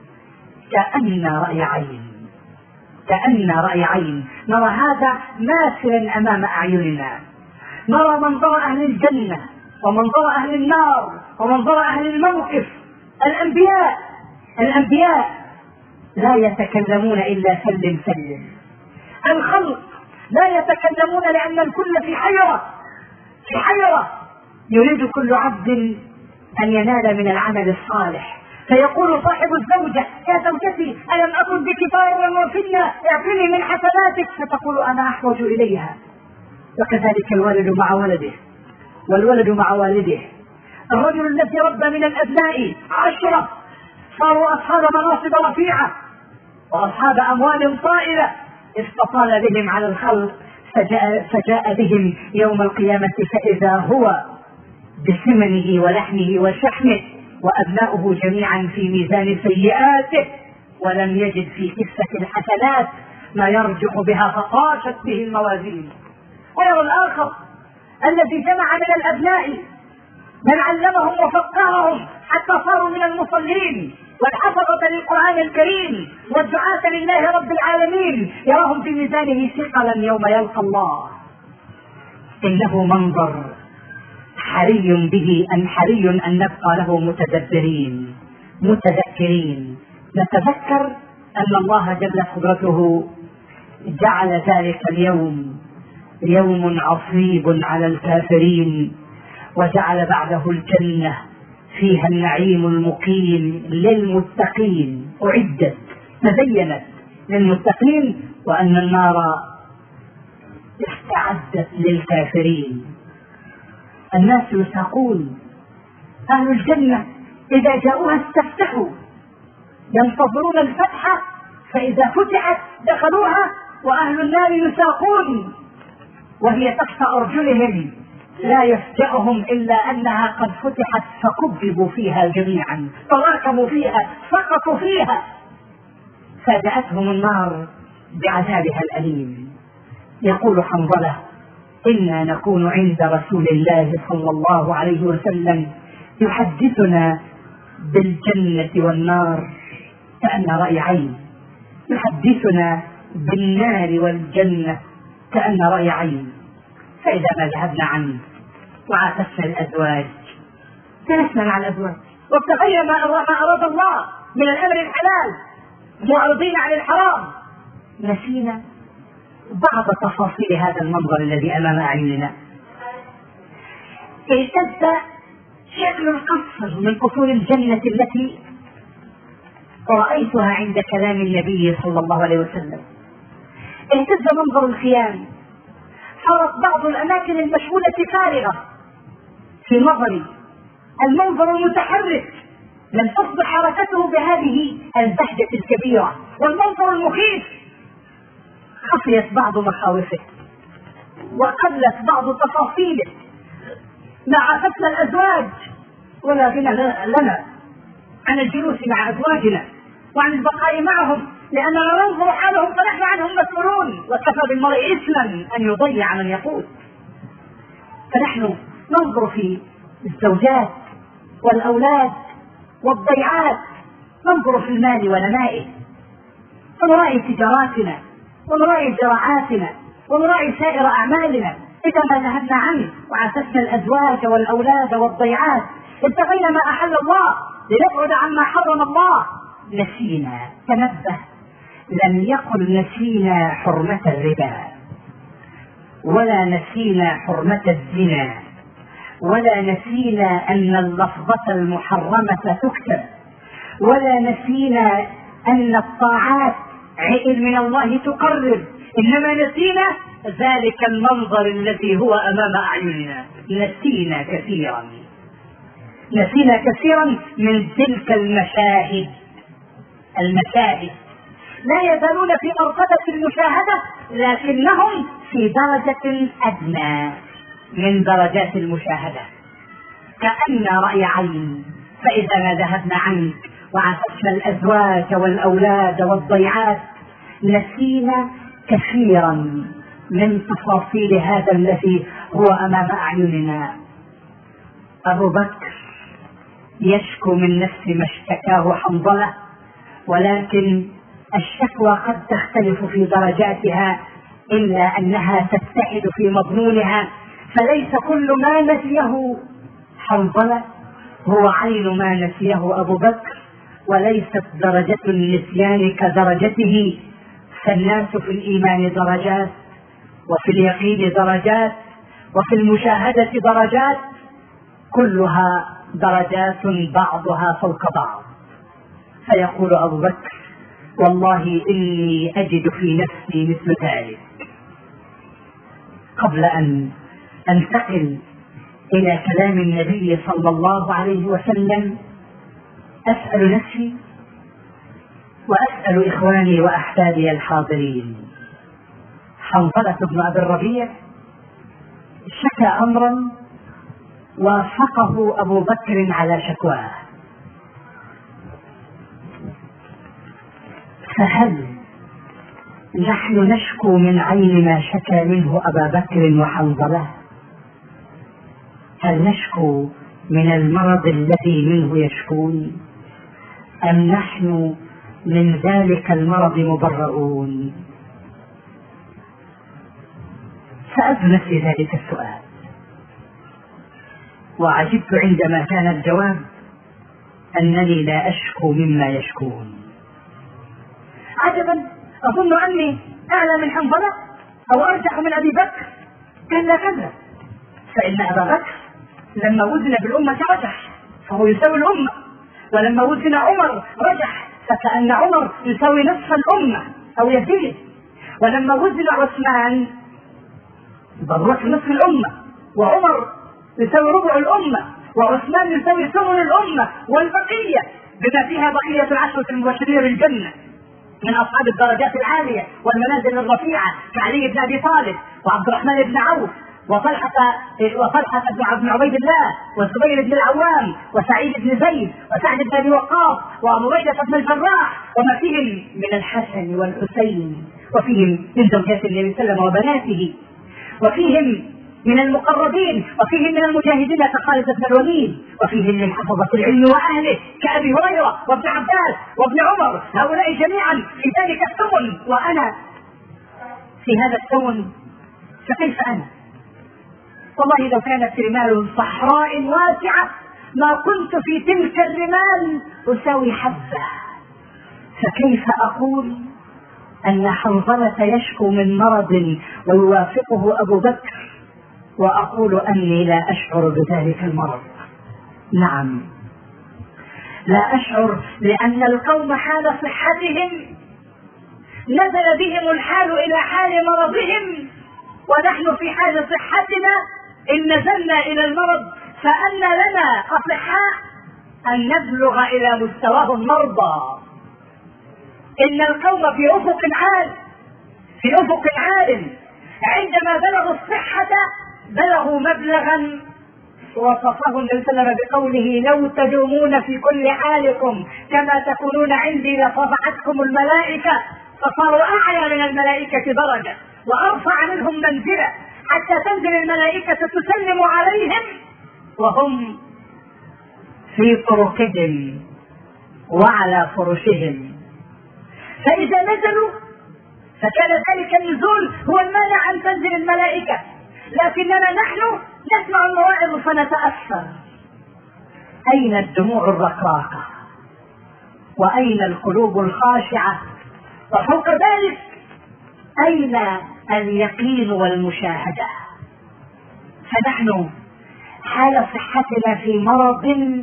كأن رأي عين، كأن رأي عين، نرى هذا ماثلا أمام أعيننا، نرى منظر أهل الجنة ومنظر أهل النار ومنظر أهل الموقف. الأنبياء الأنبياء لا يتكلمون إلا سلم سلم، الخلق لا يتكلمون لأن الكل في حيرة في حيرة يريد كل عبد أن ينال من العمل الصالح، فيقول صاحب الزوجة يا زوجتي ألم أكن بك بارا وفيا اعطني من حسناتك، فتقول أنا أحوج إليها. وكذلك الولد مع ولده والولد مع والده. الرجل الذي ربى من الأبناء عشرة صاروا أصحاب مناصب رفيعة وأصحاب أموال طائلة، استطال بهم على الخلق، فجاء, فجاء بهم يوم القيامة فإذا هو بثمنه ولحمه وشحمه وأبناؤه جميعا في ميزان سيئاته، ولم يجد في كفة الحسنات ما يرجح بها فطاشت به الموازين. ويرى الآخر الذي جمع من الأبناء من علمهم وفقههم حتى صاروا من المصلين والحفظة للقرآن الكريم والدعاة لله رب العالمين، يراهم في ميزانه ثقلا يوم يلقى الله. إنه منظر حري به أن حري أن نبقى له متدبرين متذكرين، نتذكر أن الله جل قدرته جعل ذلك اليوم يوم عصيب على الكافرين، وجعل بعده الجنة فيها النعيم المقيم للمتقين، أعدت تزينت للمتقين، وأن النار استعدت للكافرين. الناس يساقون، أهل الجنة إذا جاءوها استفتحوا ينتظرون الفتحة، فإذا فتحت دخلوها وأهل النار يساقون وهي تحت أرجلهم، لا يفجأهم إلا أنها قد فتحت فكببوا فيها جميعا، تراكموا فيها، سقطوا فيها، فاجأتهم النار بعذابها الأليم. يقول حنظلة: إنا نكون عند رسول الله صلى الله عليه وسلم يحدثنا بالجنة والنار كأن رأي عين، يحدثنا بالنار والجنة كأن رأي عين، فإذا ما ذهبنا عنه وعاكسنا الأزواج، جلسنا مع الأزواج وابتغينا ما أراد الله من الأمر الحلال معرضين عن الحرام، نسينا بعض تفاصيل هذا المنظر الذي أمام أعيننا. اهتز شكل القصر من قصور الجنة التي رأيتها عند كلام النبي صلى الله عليه وسلم. اهتز منظر الخيام، صارت بعض الأماكن المشغولة فارغة في نظري، المنظر المتحرك لم تصبح حركته بهذه البهجة الكبيرة، والمنظر المخيف خفيت بعض مخاوفه وقلت بعض تفاصيله، ما عافتنا الأزواج ولا غنى لنا عن الجلوس مع أزواجنا وعن البقاء معهم، لأننا ننظر حالهم فنحن عنهم مسؤولون، وكفى بالمرء إثما أن يضيع من يقود. فنحن ننظر في الزوجات والأولاد والضيعات، ننظر في المال ونمائه، ونراعي تجاراتنا ونراعي زراعاتنا ونراعي سائر أعمالنا. إذا ما ذهبنا عنه وعاكسنا الأزواج والأولاد والضيعات، ابتغينا ما أحل الله لنبعد عما حرم الله، نسينا. تنبه، لم يقل نسينا حرمة الربا، ولا نسينا حرمة الزنا، ولا نسينا أن اللفظة المحرمة تكتب، ولا نسينا أن الطاعات عئل من الله تقرب، إنما نسينا ذلك المنظر الذي هو أمام أعيننا. نسينا كثيرا، نسينا كثيرا من تلك المشاهد. المشاهد لا يزالون في مرتبة المشاهدة، لكنهم في درجة أدنى من درجات المشاهدة، كأن رأي عين. فإذا ما ذهبنا عنك وعاكسنا الأزواج والأولاد والضيعات، نسينا كثيرا من تفاصيل هذا الذي هو أمام أعيننا. أبو بكر يشكو من نفس ما اشتكاه حنظلة، ولكن الشكوى قد تختلف في درجاتها، إلا أنها تتحد في مضمونها. فليس كل ما نسيه حنظلة هو عين ما نسيه أبو بكر، وليست درجة النسيان كدرجته. فالناس في الإيمان درجات، وفي اليقين درجات، وفي المشاهدة درجات، كلها درجات بعضها فوق بعض. فيقول أبو بكر: والله إني أجد في نفسي مثل ذلك. قبل أن أنتقل إلى كلام النبي صلى الله عليه وسلم، أسأل نفسي وأسأل إخواني وأحبابي الحاضرين. حنظلة بن أبي الربيع شكى أمرا وافقه أبو بكر على شكواه، فهل نحن نشكو من عين ما شكى منه أبا بكر وحنظلة؟ هل نشكو من المرض الذي منه يشكون، أم نحن من ذلك المرض مبرؤون؟ سألت نفسي ذلك السؤال، وعجبت عندما كان الجواب أنني لا أشكو مما يشكون. عجبا، أظن أني أعلى من حنظلة أو أرجح من أبي بكر. كلا كذا، فإن أبا بكر لما وزن بالأمة رجح فهو يساوي الأمة، ولما وزن عمر رجح فكأن عمر يساوي نصف الأمة أو يزيد، ولما وزن عثمان ضرورة نصف الأمة، وعمر يساوي ربع الأمة، وعثمان يساوي ثمن الأمة والبقية. بما فيها بقية العشرة المبشرين بالجنة من أصحاب الدرجات العالية والمنازل الرفيعة كعلي بن أبي طالب وعبد الرحمن بن عوف وطلحة وطلحة بن عبيد الله والزبير بن العوام وسعيد بن زيد وسعد بن أبي وقاص وأبو بكر بن الجراح، وما فيهم من الحسن والحسين، وفيهم من زوجات النبي صلى الله عليه وسلم وبناته، وفيهم من المقربين، وفيهم من المجاهدين كخالد بن الوليد، وفيهم من حفظة العلم وأهله كأبي هريرة وابن عباس وابن عمر، هؤلاء جميعا في ذلك الثمن، وأنا في هذا الثمن، فكيف أنا؟ والله لو كانت رمال صحراء واسعة ما كنت في تلك الرمال أساوي حبة، فكيف أقول أن حنظلة يشكو من مرض ويوافقه أبو بكر وأقول أني لا أشعر بذلك المرض؟ نعم لا أشعر، لأن القوم حال صحتهم نزل بهم الحال إلى حال مرضهم، ونحن في حال صحتنا إن نزلنا إلى المرض، فأن لنا أصحاء أن نبلغ إلى مستواه المرضى. إن القوم في أفق عال في أفق عال عندما بلغوا الصحة بلغوا مبلغا وصفه النبي صلى الله عليه وسلم بقوله: لو تدومون في كل حالكم كما تكونون عندي لصفعتكم الملائكة، فصاروا أعلى من الملائكة درجة وأرفع منهم منزلة، حتى تنزل الملائكة تسلم عليهم وهم في طرقهم وعلى فرشهم. فإذا نزلوا فكان ذلك النزول هو المانع أن تنزل الملائكة، لكننا نحن نسمع المواعظ فنتأثر. أين الدموع الرقراقة؟ وأين القلوب الخاشعة؟ وفوق ذلك أين اليقين والمشاهدة؟ فنحن حال صحتنا في مرض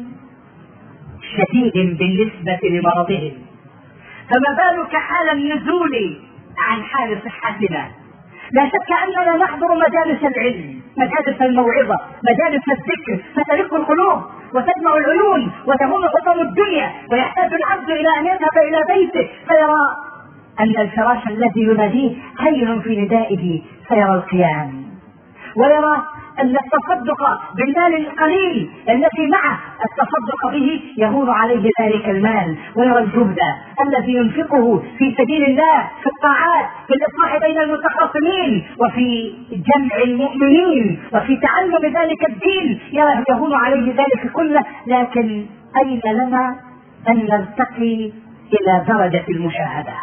شديد بالنسبة لمرضهم، فما بالك حال النزول عن حال صحتنا؟ لا شك أننا نحضر مجالس العلم، مجالس الموعظة، مجالس الذكر، فترق القلوب وتدمع العيون وتهون حطم الدنيا، ويحتاج العبد إلى أن يذهب إلى بيته فيرى أن الفراش الذي يناديه هين في ندائه، فيرى القيام، ويرى أن التصدق بالمال القليل الذي معه التصدق به يهون عليه ذلك المال، ويرى الجهد الذي ينفقه في سبيل الله في الطاعات، في الإصلاح بين المتخاصمين وفي جمع المؤمنين وفي تعلم ذلك الدين، يهون عليه ذلك كله. لكن أين لنا أن نرتقي إلى درجة المشاهدة؟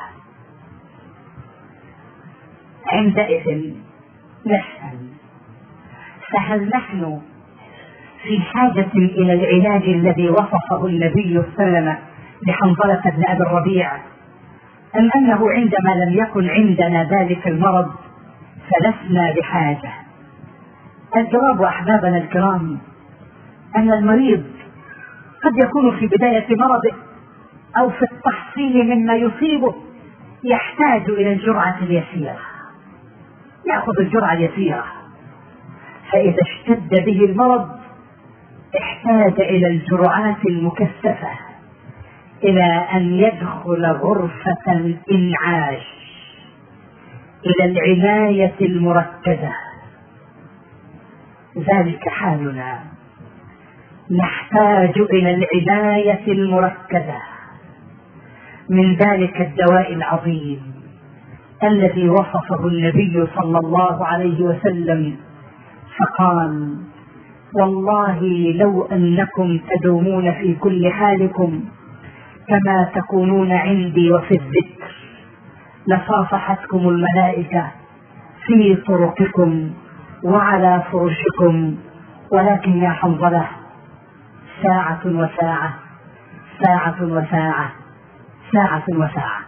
عندئذ نسأل: فهل نحن في حاجة إلى العلاج الذي وصفه النبي صلى الله عليه وسلم لحنظلة بن أبي الربيع، أم أنه عندما لم يكن عندنا ذلك المرض فلسنا بحاجة؟ الجواب أحبابنا الكرام أن المريض قد يكون في بداية مرضه أو في التحصيل مما يصيبه يحتاج إلى الجرعة اليسيرة، يأخذ الجرعة اليسيرة، فإذا اشتد به المرض احتاج إلى الجرعات المكثفة، إلى أن يدخل غرفة الإنعاش، إلى العناية المركزة. ذلك حالنا، نحتاج إلى العناية المركزة من ذلك الدواء العظيم الذي وصفه النبي صلى الله عليه وسلم فقال: والله لو أنكم تدومون في كل حالكم كما تكونون عندي وفي الذكر لصافحتكم الملائكة في طرقكم وعلى فرشكم، ولكن يا حنظلة ساعة وساعة، ساعة وساعة، ساعة وساعة.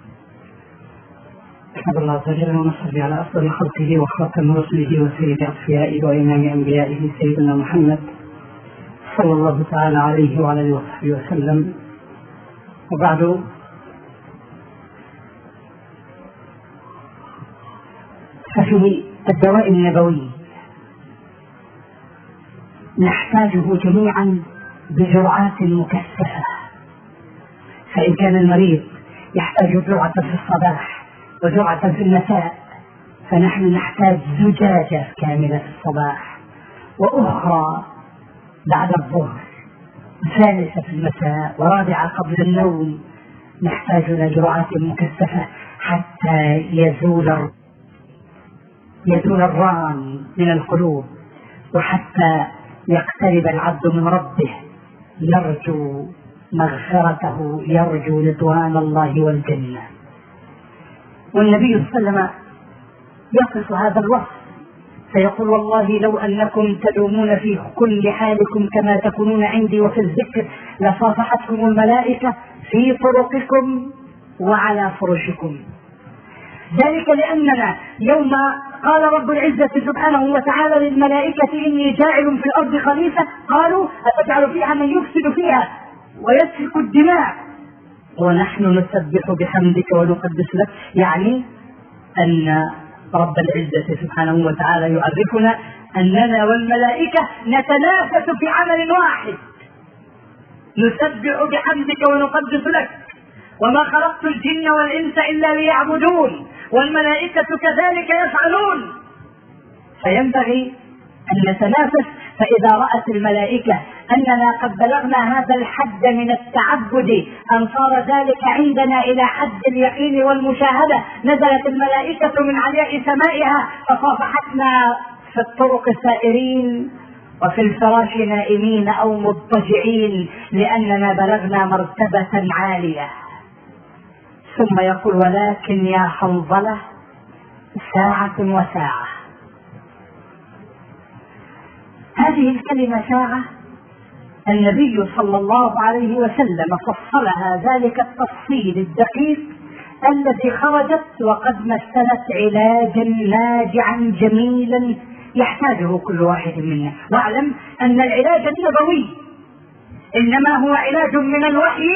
أحمد الله عز وجل ونصلي على أفضل خلقه وخاتم رسله وسيد أصفيائه وإمام أنبيائه سيدنا محمد صلى الله تعالى عليه وعلى آله وصحبه وسلم. وبعد، ففي الدواء النبوي نحتاجه جميعا بجرعات مكثفة فإن كان المريض يحتاج جرعة في الصباح وجرعة في المساء، فنحن نحتاج زجاجة كاملة في الصباح وأخرى بعد الظهر، ثالثة في المساء، ورابعة قبل النوم. نحتاج إلى جرعات مكثفة حتى يزول يزول الران من القلوب، وحتى يقترب العبد من ربه يرجو مغفرته، يرجو رضوان الله والجنة. والنبي صلى الله عليه وسلم يصف هذا الوصف فيقول: والله لو أنكم تدومون في كل حالكم كما تكونون عندي وفي الذكر لصافحتكم الملائكة في طرقكم وعلى فرشكم. ذلك لأننا يوم قال رب العزة سبحانه وتعالى للملائكة: إني جاعل في الأرض خليفة، قالوا: أتجعل فيها من يفسد فيها ويسفك الدماء ونحن نسبح بحمدك ونقدس لك. يعني أن رب العزة سبحانه وتعالى يعرفنا أننا والملائكة نتنافس في عمل واحد، نسبح بحمدك ونقدس لك. وما خلقت الجن والإنس إلا ليعبدون، والملائكة كذلك يفعلون. فينبغي أن نتنافس. فإذا رأت الملائكة أننا قد بلغنا هذا الحد من التعبد، أن صار ذلك عندنا إلى حد اليقين والمشاهدة، نزلت الملائكة من علياء سمائها فصافحتنا في الطرق سائرين وفي الفراش نائمين أو مضطجعين، لأننا بلغنا مرتبة عالية. ثم يقول: ولكن يا حنظلة ساعة وساعة. هذه الكلمة ساعة النبي صلى الله عليه وسلم فصلها ذلك التفصيل الدقيق الذي خرجت وقد مثلت علاجا ناجعا جميلا يحتاجه كل واحد منا. واعلم أن العلاج النبوي إنما هو علاج من الوحي،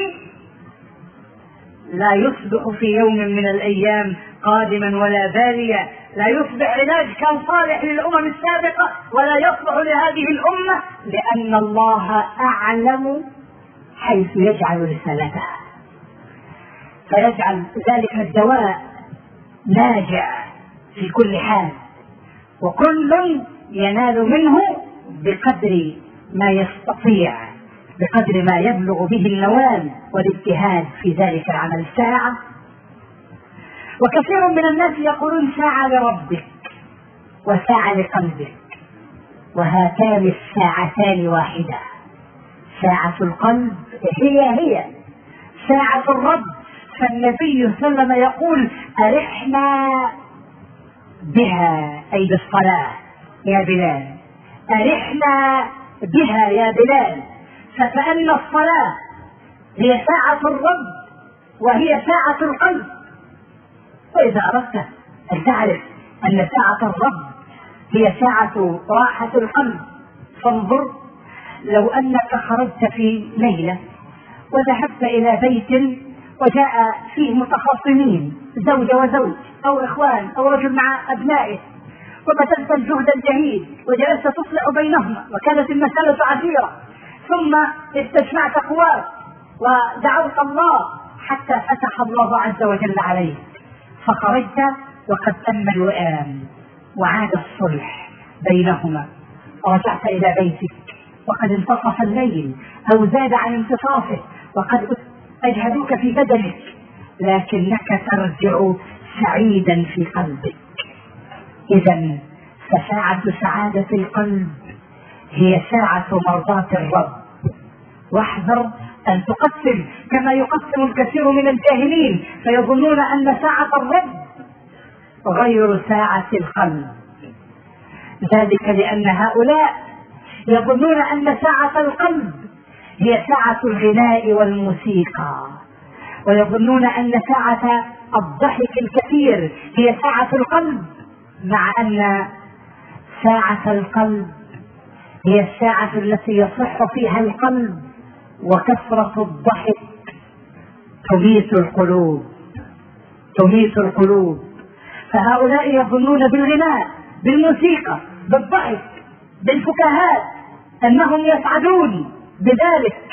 لا يصبح في يوم من الأيام قادما ولا باليا، لا يصبح علاج كان صالح للأمم السابقة ولا يصلح لهذه الأمة، لأن الله أعلم حيث يجعل رسالتها، فيجعل ذلك الدواء ناجع في كل حال، وكل ينال منه بقدر ما يستطيع، بقدر ما يبلغ به النوال والاجتهاد في ذلك العمل. ساعة، وكثير من الناس يقولون ساعة لربك وساعة لقلبك، وهاتان الساعتان واحدة. ساعة القلب هي هي ساعة الرب. فالنبي صلى الله عليه وسلم يقول: أرحنا بها، أي بالصلاة يا بلال، أرحنا بها يا بلال. فكأن الصلاة هي ساعة الرب وهي ساعة القلب. وإذا أردت أن تعرف أن ساعة الرب هي ساعة راحة القلب، فانظر: لو أنك خرجت في ليلة وذهبت إلى بيت وجاء فيه متخاصمين، زوجة وزوج أو إخوان أو رجل مع أبنائه، وبذلت الجهد الجهيد وجلست تصلح بينهما وكانت المسألة عسيرة، ثم استجمعت قواك ودعوت الله حتى فتح الله عز وجل عليك، فخرجت وقد تم الوئام وعاد الصلح بينهما، ورجعت إلى بيتك وقد انتصف الليل أو زاد عن انتصافه وقد أجهدوك في بدنك، لكنك ترجع سعيدا في قلبك. إذا فساعة سعادة القلب هي ساعة مرضاة الرب. واحذر أن تقسم كما يقسم الكثير من الجاهلين، فيظنون أن ساعة الرب غير ساعة القلب. ذلك لأن هؤلاء يظنون أن ساعة القلب هي ساعة الغناء والموسيقى، ويظنون أن ساعة الضحك الكثير هي ساعة القلب، مع أن ساعة القلب هي الساعة التي يصح فيها القلب، وكثرة الضحك تميت القلوب تميت القلوب. فهؤلاء يظنون بالغناء، بالموسيقى، بالضحك، بالفكاهات أنهم يسعدون بذلك،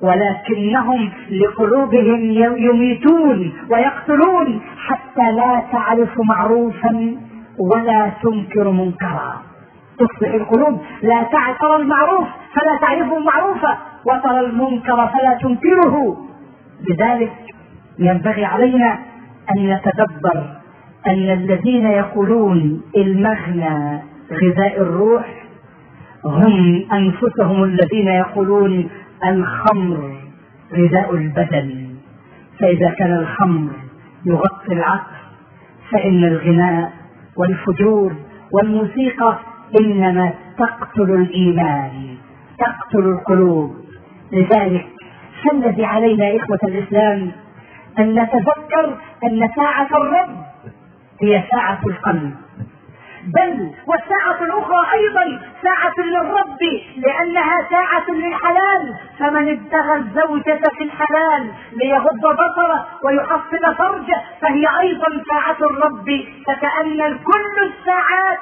ولكنهم لقلوبهم يميتون ويقتلون حتى لا تعرف معروفا ولا تنكر منكرا. تصبح القلوب لا ترى المعروف فلا تعرفه معروفا، وترى المنكر فلا تنكره. لذلك ينبغي علينا أن نتدبر أن الذين يقولون المغنى غذاء الروح هم أنفسهم الذين يقولون الخمر غذاء البدن. فإذا كان الخمر يغطي العقل فإن الغناء والفجور والموسيقى إنما تقتل الإيمان، تقتل القلوب. لذلك فالذي علينا إخوة الإسلام أن نتذكر أن ساعة الرب هي ساعة القلب، بل والساعة الأخرى أيضا ساعة للرب لأنها ساعة للحلال. فمن ابتغى الزوجة في الحلال ليغض بصره ويحصن فرجه فهي أيضا ساعة الرب. فكأن كل الساعات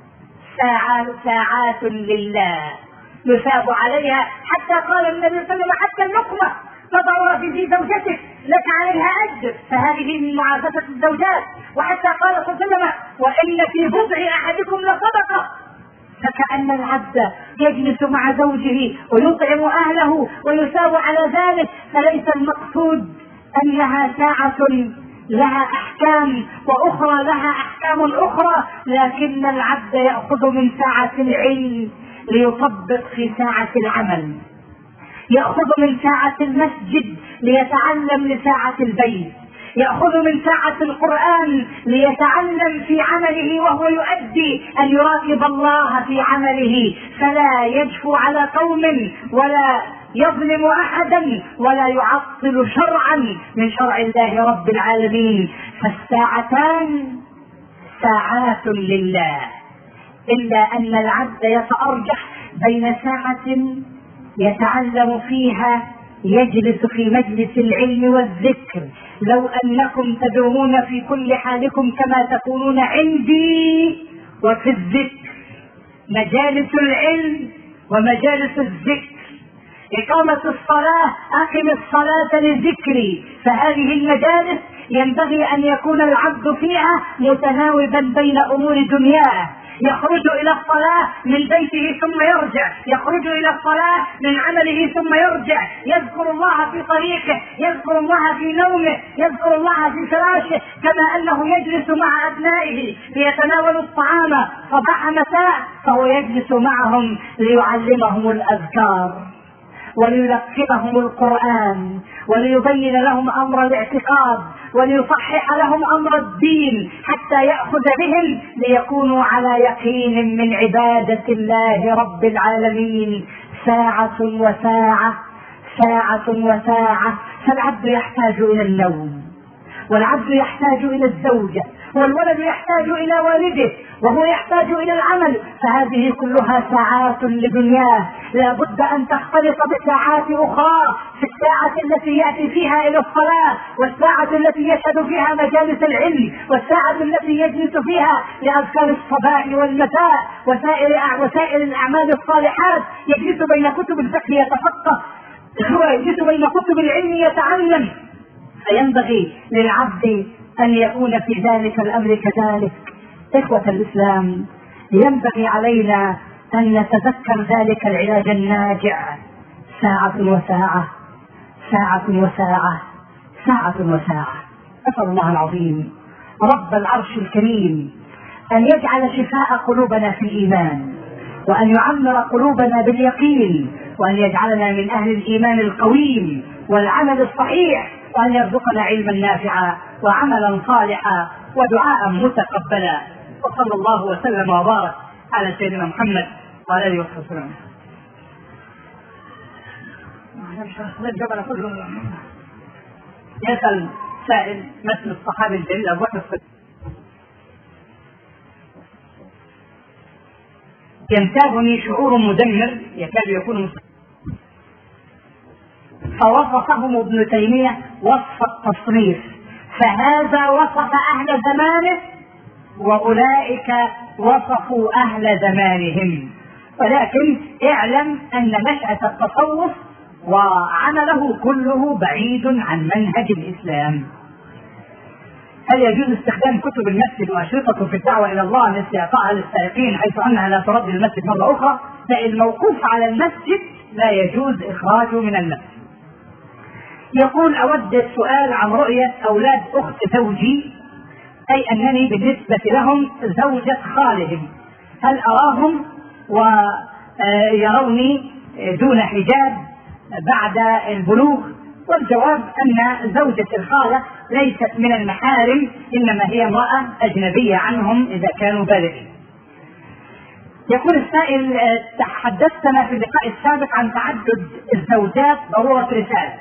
ساعات ساعات لله يثاب عليها. حتى قال النبي صلى الله عليه وسلم حتى اللقمة تضعها في زوجتك لك عليها أجر، فهذه من معافاة الزوجات. وحتى قال صلى الله عليه وسلم وإن في بضع أحدكم لصدقة. فكأن العبد يجلس مع زوجه ويطعم أهله ويثاب على ذلك. فليس المقصود أنها ساعة لها أحكام وأخرى لها أحكام أخرى، لكن العبد يأخذ من ساعة العلم ليطبق في ساعة العمل، يأخذ من ساعة المسجد ليتعلم لساعة البيت، يأخذ من ساعة القرآن ليتعلم في عمله وهو يؤدي أن يراقب الله في عمله، فلا يجفو على قوم ولا يظلم أحدا ولا يعطل شرعا من شرع الله رب العالمين. فالساعتان ساعات لله، إلا أن العبد يتأرجح بين ساعة يتعلم فيها يجلس في مجلس العلم والذكر. لو أنكم تدومون في كل حالكم كما تكونون عندي وفي الذكر، مجالس العلم ومجالس الذكر. إقامة الصلاة أقم الصلاة لذكري. فهذه المجالس ينبغي أن يكون العبد فيها متناوبا بين أمور دنياه، يخرج إلى الصلاة من بيته ثم يرجع، يخرج إلى الصلاة من عمله ثم يرجع، يذكر الله في طريقه، يذكر الله في نومه، يذكر الله في فراشه، كما أنه يجلس مع أبنائه ليتناولوا الطعام صباح مساء فهو يجلس معهم ليعلمهم الأذكار وليلقنهم القرآن وليبين لهم أمر الاعتقاد وليصحح لهم أمر الدين حتى يأخذ بهم ليكونوا على يقين من عبادة الله رب العالمين. ساعة وساعة ساعة وساعة. فالعبد يحتاج إلى النوم، والعبد يحتاج إلى الزوجة، والولد يحتاج إلى والده، وهو يحتاج إلى العمل. فهذه كلها ساعات لدنياه لا بد أن تختلط بساعات أخرى، في الساعة التي يأتي فيها إلى الصلاة، والساعة التي يشهد فيها مجالس العلم، والساعة التي يجلس فيها لأذكار الصباح والمساء وسائر وسائر الأعمال الصالحات. يجلس بين كتب الفقه يتفقه، ويجلس بين كتب العلم يتعلم. فينبغي للعبد أن يكون في ذلك الأمر كذلك. إخوة الإسلام، ينبغي علينا أن نتذكر ذلك العلاج الناجع. ساعة وساعة ساعة وساعة ساعة وساعة. أسأل الله العظيم رب العرش الكريم أن يجعل شفاء قلوبنا في الإيمان، وأن يعمر قلوبنا باليقين، وأن يجعلنا من أهل الإيمان القويم والعمل الصحيح، وأن يرزقنا علما نافعا وعملا صالحا ودعاء متقبلا. وصلى الله وسلم وبارك على سيدنا محمد وعلى آله وصحبه وسلم. يسأل سائل مثل الصحابي الجليل أبو بكر الصديق ينتابني شعور مدمر يكاد يكون مستقيم، فوصفهم ابن تيمية وصف التصريف، فهذا وصف أهل زمانه وأولئك وصفوا أهل زمانهم. ولكن اعلم أن نشأة التصوف وعمله كله بعيد عن منهج الإسلام. هل يجوز استخدام كتب المسجد وأشرطته في الدعوة إلى الله مثل إعطائها للسائقين حيث أنها لا ترد المسجد مرة أخرى؟ فالموقوف على المسجد لا يجوز إخراجه من المسجد. يقول: أود السؤال عن رؤية أولاد أخت زوجي، أي أنني بالنسبة لهم زوجة خالهم، هل أراهم ويروني دون حجاب بعد البلوغ؟ والجواب أن زوجة الخالة ليست من المحارم، إنما هي امرأة أجنبية عنهم إذا كانوا بالغين. يقول السائل: تحدثنا في اللقاء السابق عن تعدد الزوجات ضرورة رسالة،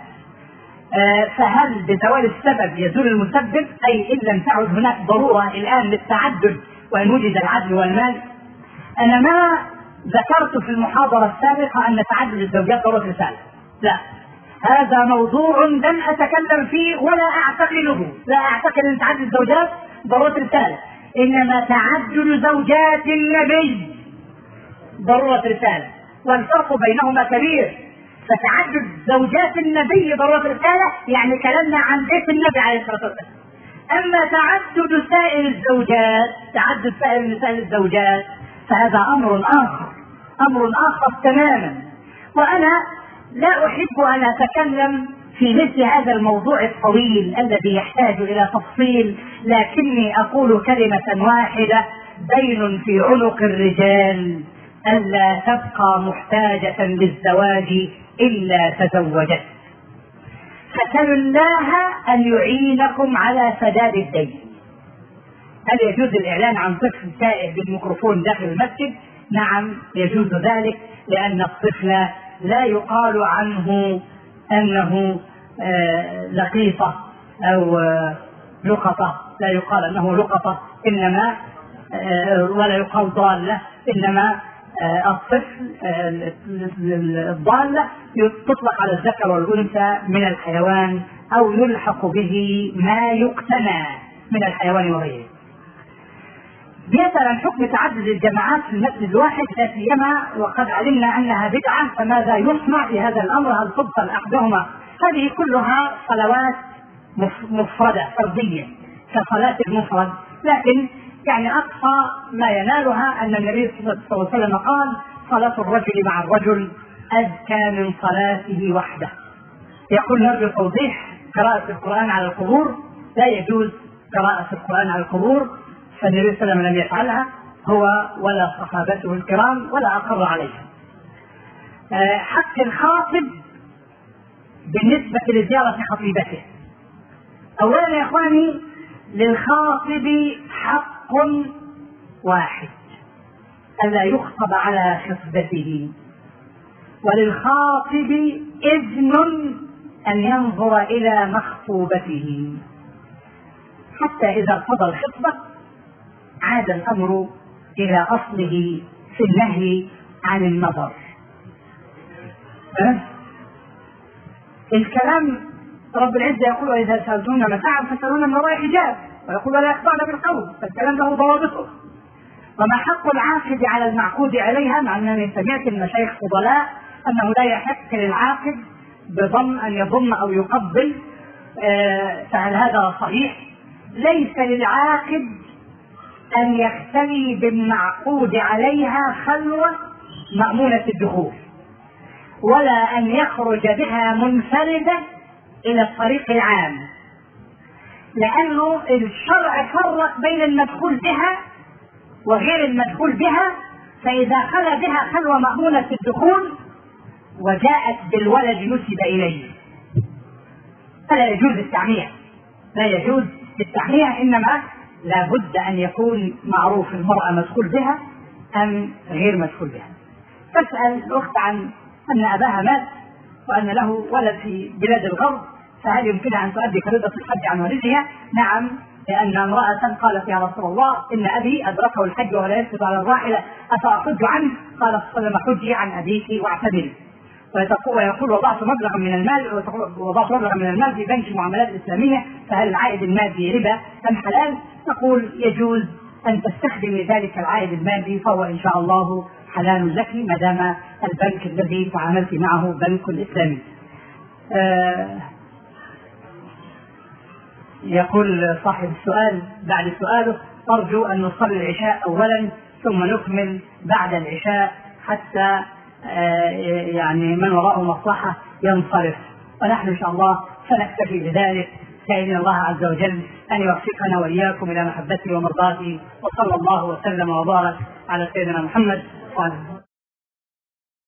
فهل بزوال السبب يزول المسبب؟ أي إن لم تعد هناك ضرورة الآن للتعدد وإن وجد العدل والمال؟ أنا ما ذكرت في المحاضرة السابقة أن تعدد الزوجات ضرورة رسالة، لا، هذا موضوع لم أتكلم فيه ولا أعتقده، لا أعتقد أن تعدد الزوجات ضرورة رسالة، إنما تعدد زوجات النبي ضرورة رسالة، والفرق بينهما كبير. فتعدد زوجات النبي ضرورة رسالة يعني كلامنا عن بيت النبي عليه الصلاة والسلام. أما تعدد سائر الزوجات، تعدد سائر نساء الزوجات، فهذا أمر آخر، أمر آخر تماما. وأنا لا أحب أن أتكلم في مثل هذا الموضوع الطويل الذي يحتاج إلى تفصيل، لكني أقول كلمة واحدة: دين في عنق الرجال ألا تبقى محتاجة للزواج إلا تزوجت، فسلوا الله أن يعينكم على سداد الدين. هل يجوز الإعلان عن طفل تائه بالميكروفون داخل المسجد؟ نعم يجوز ذلك، لأن الطفل لا يقال عنه أنه لقيطة أو لقطة، لا يقال أنه لقطة، إنما ولا يقال ضالة، إنما الطفل الضالة تطلق على الذكر والأنثى من الحيوان أو يلحق به ما يقتنى من الحيوان وغيره. يسأل عن حكم تعدد الجماعات في المسجد الواحد، لا سيما وقد علمنا أنها بدعة، فماذا يصنع في هذا الأمر؟ هل تبطل أحدهما؟ هذه كلها صلوات مفردة فردية كصلاة المفرد، لكن يعني أقصى ما ينالها أن النبي صلى الله عليه وسلم قال: صلاة الرجل مع الرجل أزكى من صلاته وحده. يقول: نرجو توضيح قراءة القرآن على القبور. لا يجوز قراءة القرآن على القبور، فالنبي صلى الله عليه وسلم لم يفعلها هو ولا صحابته الكرام ولا أقر عليها. حق الخاطب بالنسبة لزيارة خطيبته: أولا يا إخواني، للخاطب حق واحد ألا يخطب على خطبته، وللخاطب إذن أن ينظر إلى مخطوبته، حتى إذا ارتضى الخطبة عاد الأمر إلى أصله في النهي عن النظر. الكلام رب العزة يقول: وإذا سألتون متاعا فاسألون من وراء حجاب، ويقول: ولا يخضعن بالقول، فالكلام له ضوابطه. وما حق العاقد على المعقود عليها؟ مع أنني سمعت المشايخ فضلاء أنه لا يحق للعاقد بضم أن يضم أو يقبل، فهل هذا صحيح؟ ليس للعاقد أن يختلي بالمعقود عليها خلوة مأمونة الدخول، ولا أن يخرج بها منفردة إلى الطريق العام، لأنه الشرع فرق بين المدخول بها وغير المدخول بها، فإذا خلى بها خلوة مأمونة الدخول وجاءت بالولد نسب إليه فلا يجوز التعمية، لا يجوز التعمية، إنما لا بد أن يكون معروف المرأة مدخول بها أم غير مدخول بها. تسأل الأخت عن أن أباها مات وأن له ولد في بلاد الغرب، فهل يمكنها أن تؤدي فريضة الحج عن والدها؟ نعم، لأن امرأة قالت: يا رسول الله إن أبي أدركه الحج ولا يسقط على الراحلة أفأحج عنه؟ قال صلى الله عليه وسلم: حجي عن أبيك واعتبري. ويقول: وضعت مبلغا من المال وضعت مبلغا من المال في بنك المعاملات الإسلامية، فهل العائد المادي ربا أم حلال؟ نقول: يجوز أن تستخدمي ذلك العائد المادي، فهو إن شاء الله حلال لك ما دام البنك الذي تعاملت معه بنك إسلامي. آه يقول صاحب السؤال بعد سؤاله: أرجو أن نصلي العشاء أولا ثم نكمل بعد العشاء حتى آه يعني من وراءه مصلحة ينصرف، ونحن إن شاء الله سنكتفي بذلك، سائلين الله عز وجل أن يوفقنا وإياكم إلى محبته ومرضاته، وصلى الله وسلم وبارك على سيدنا محمد وعلى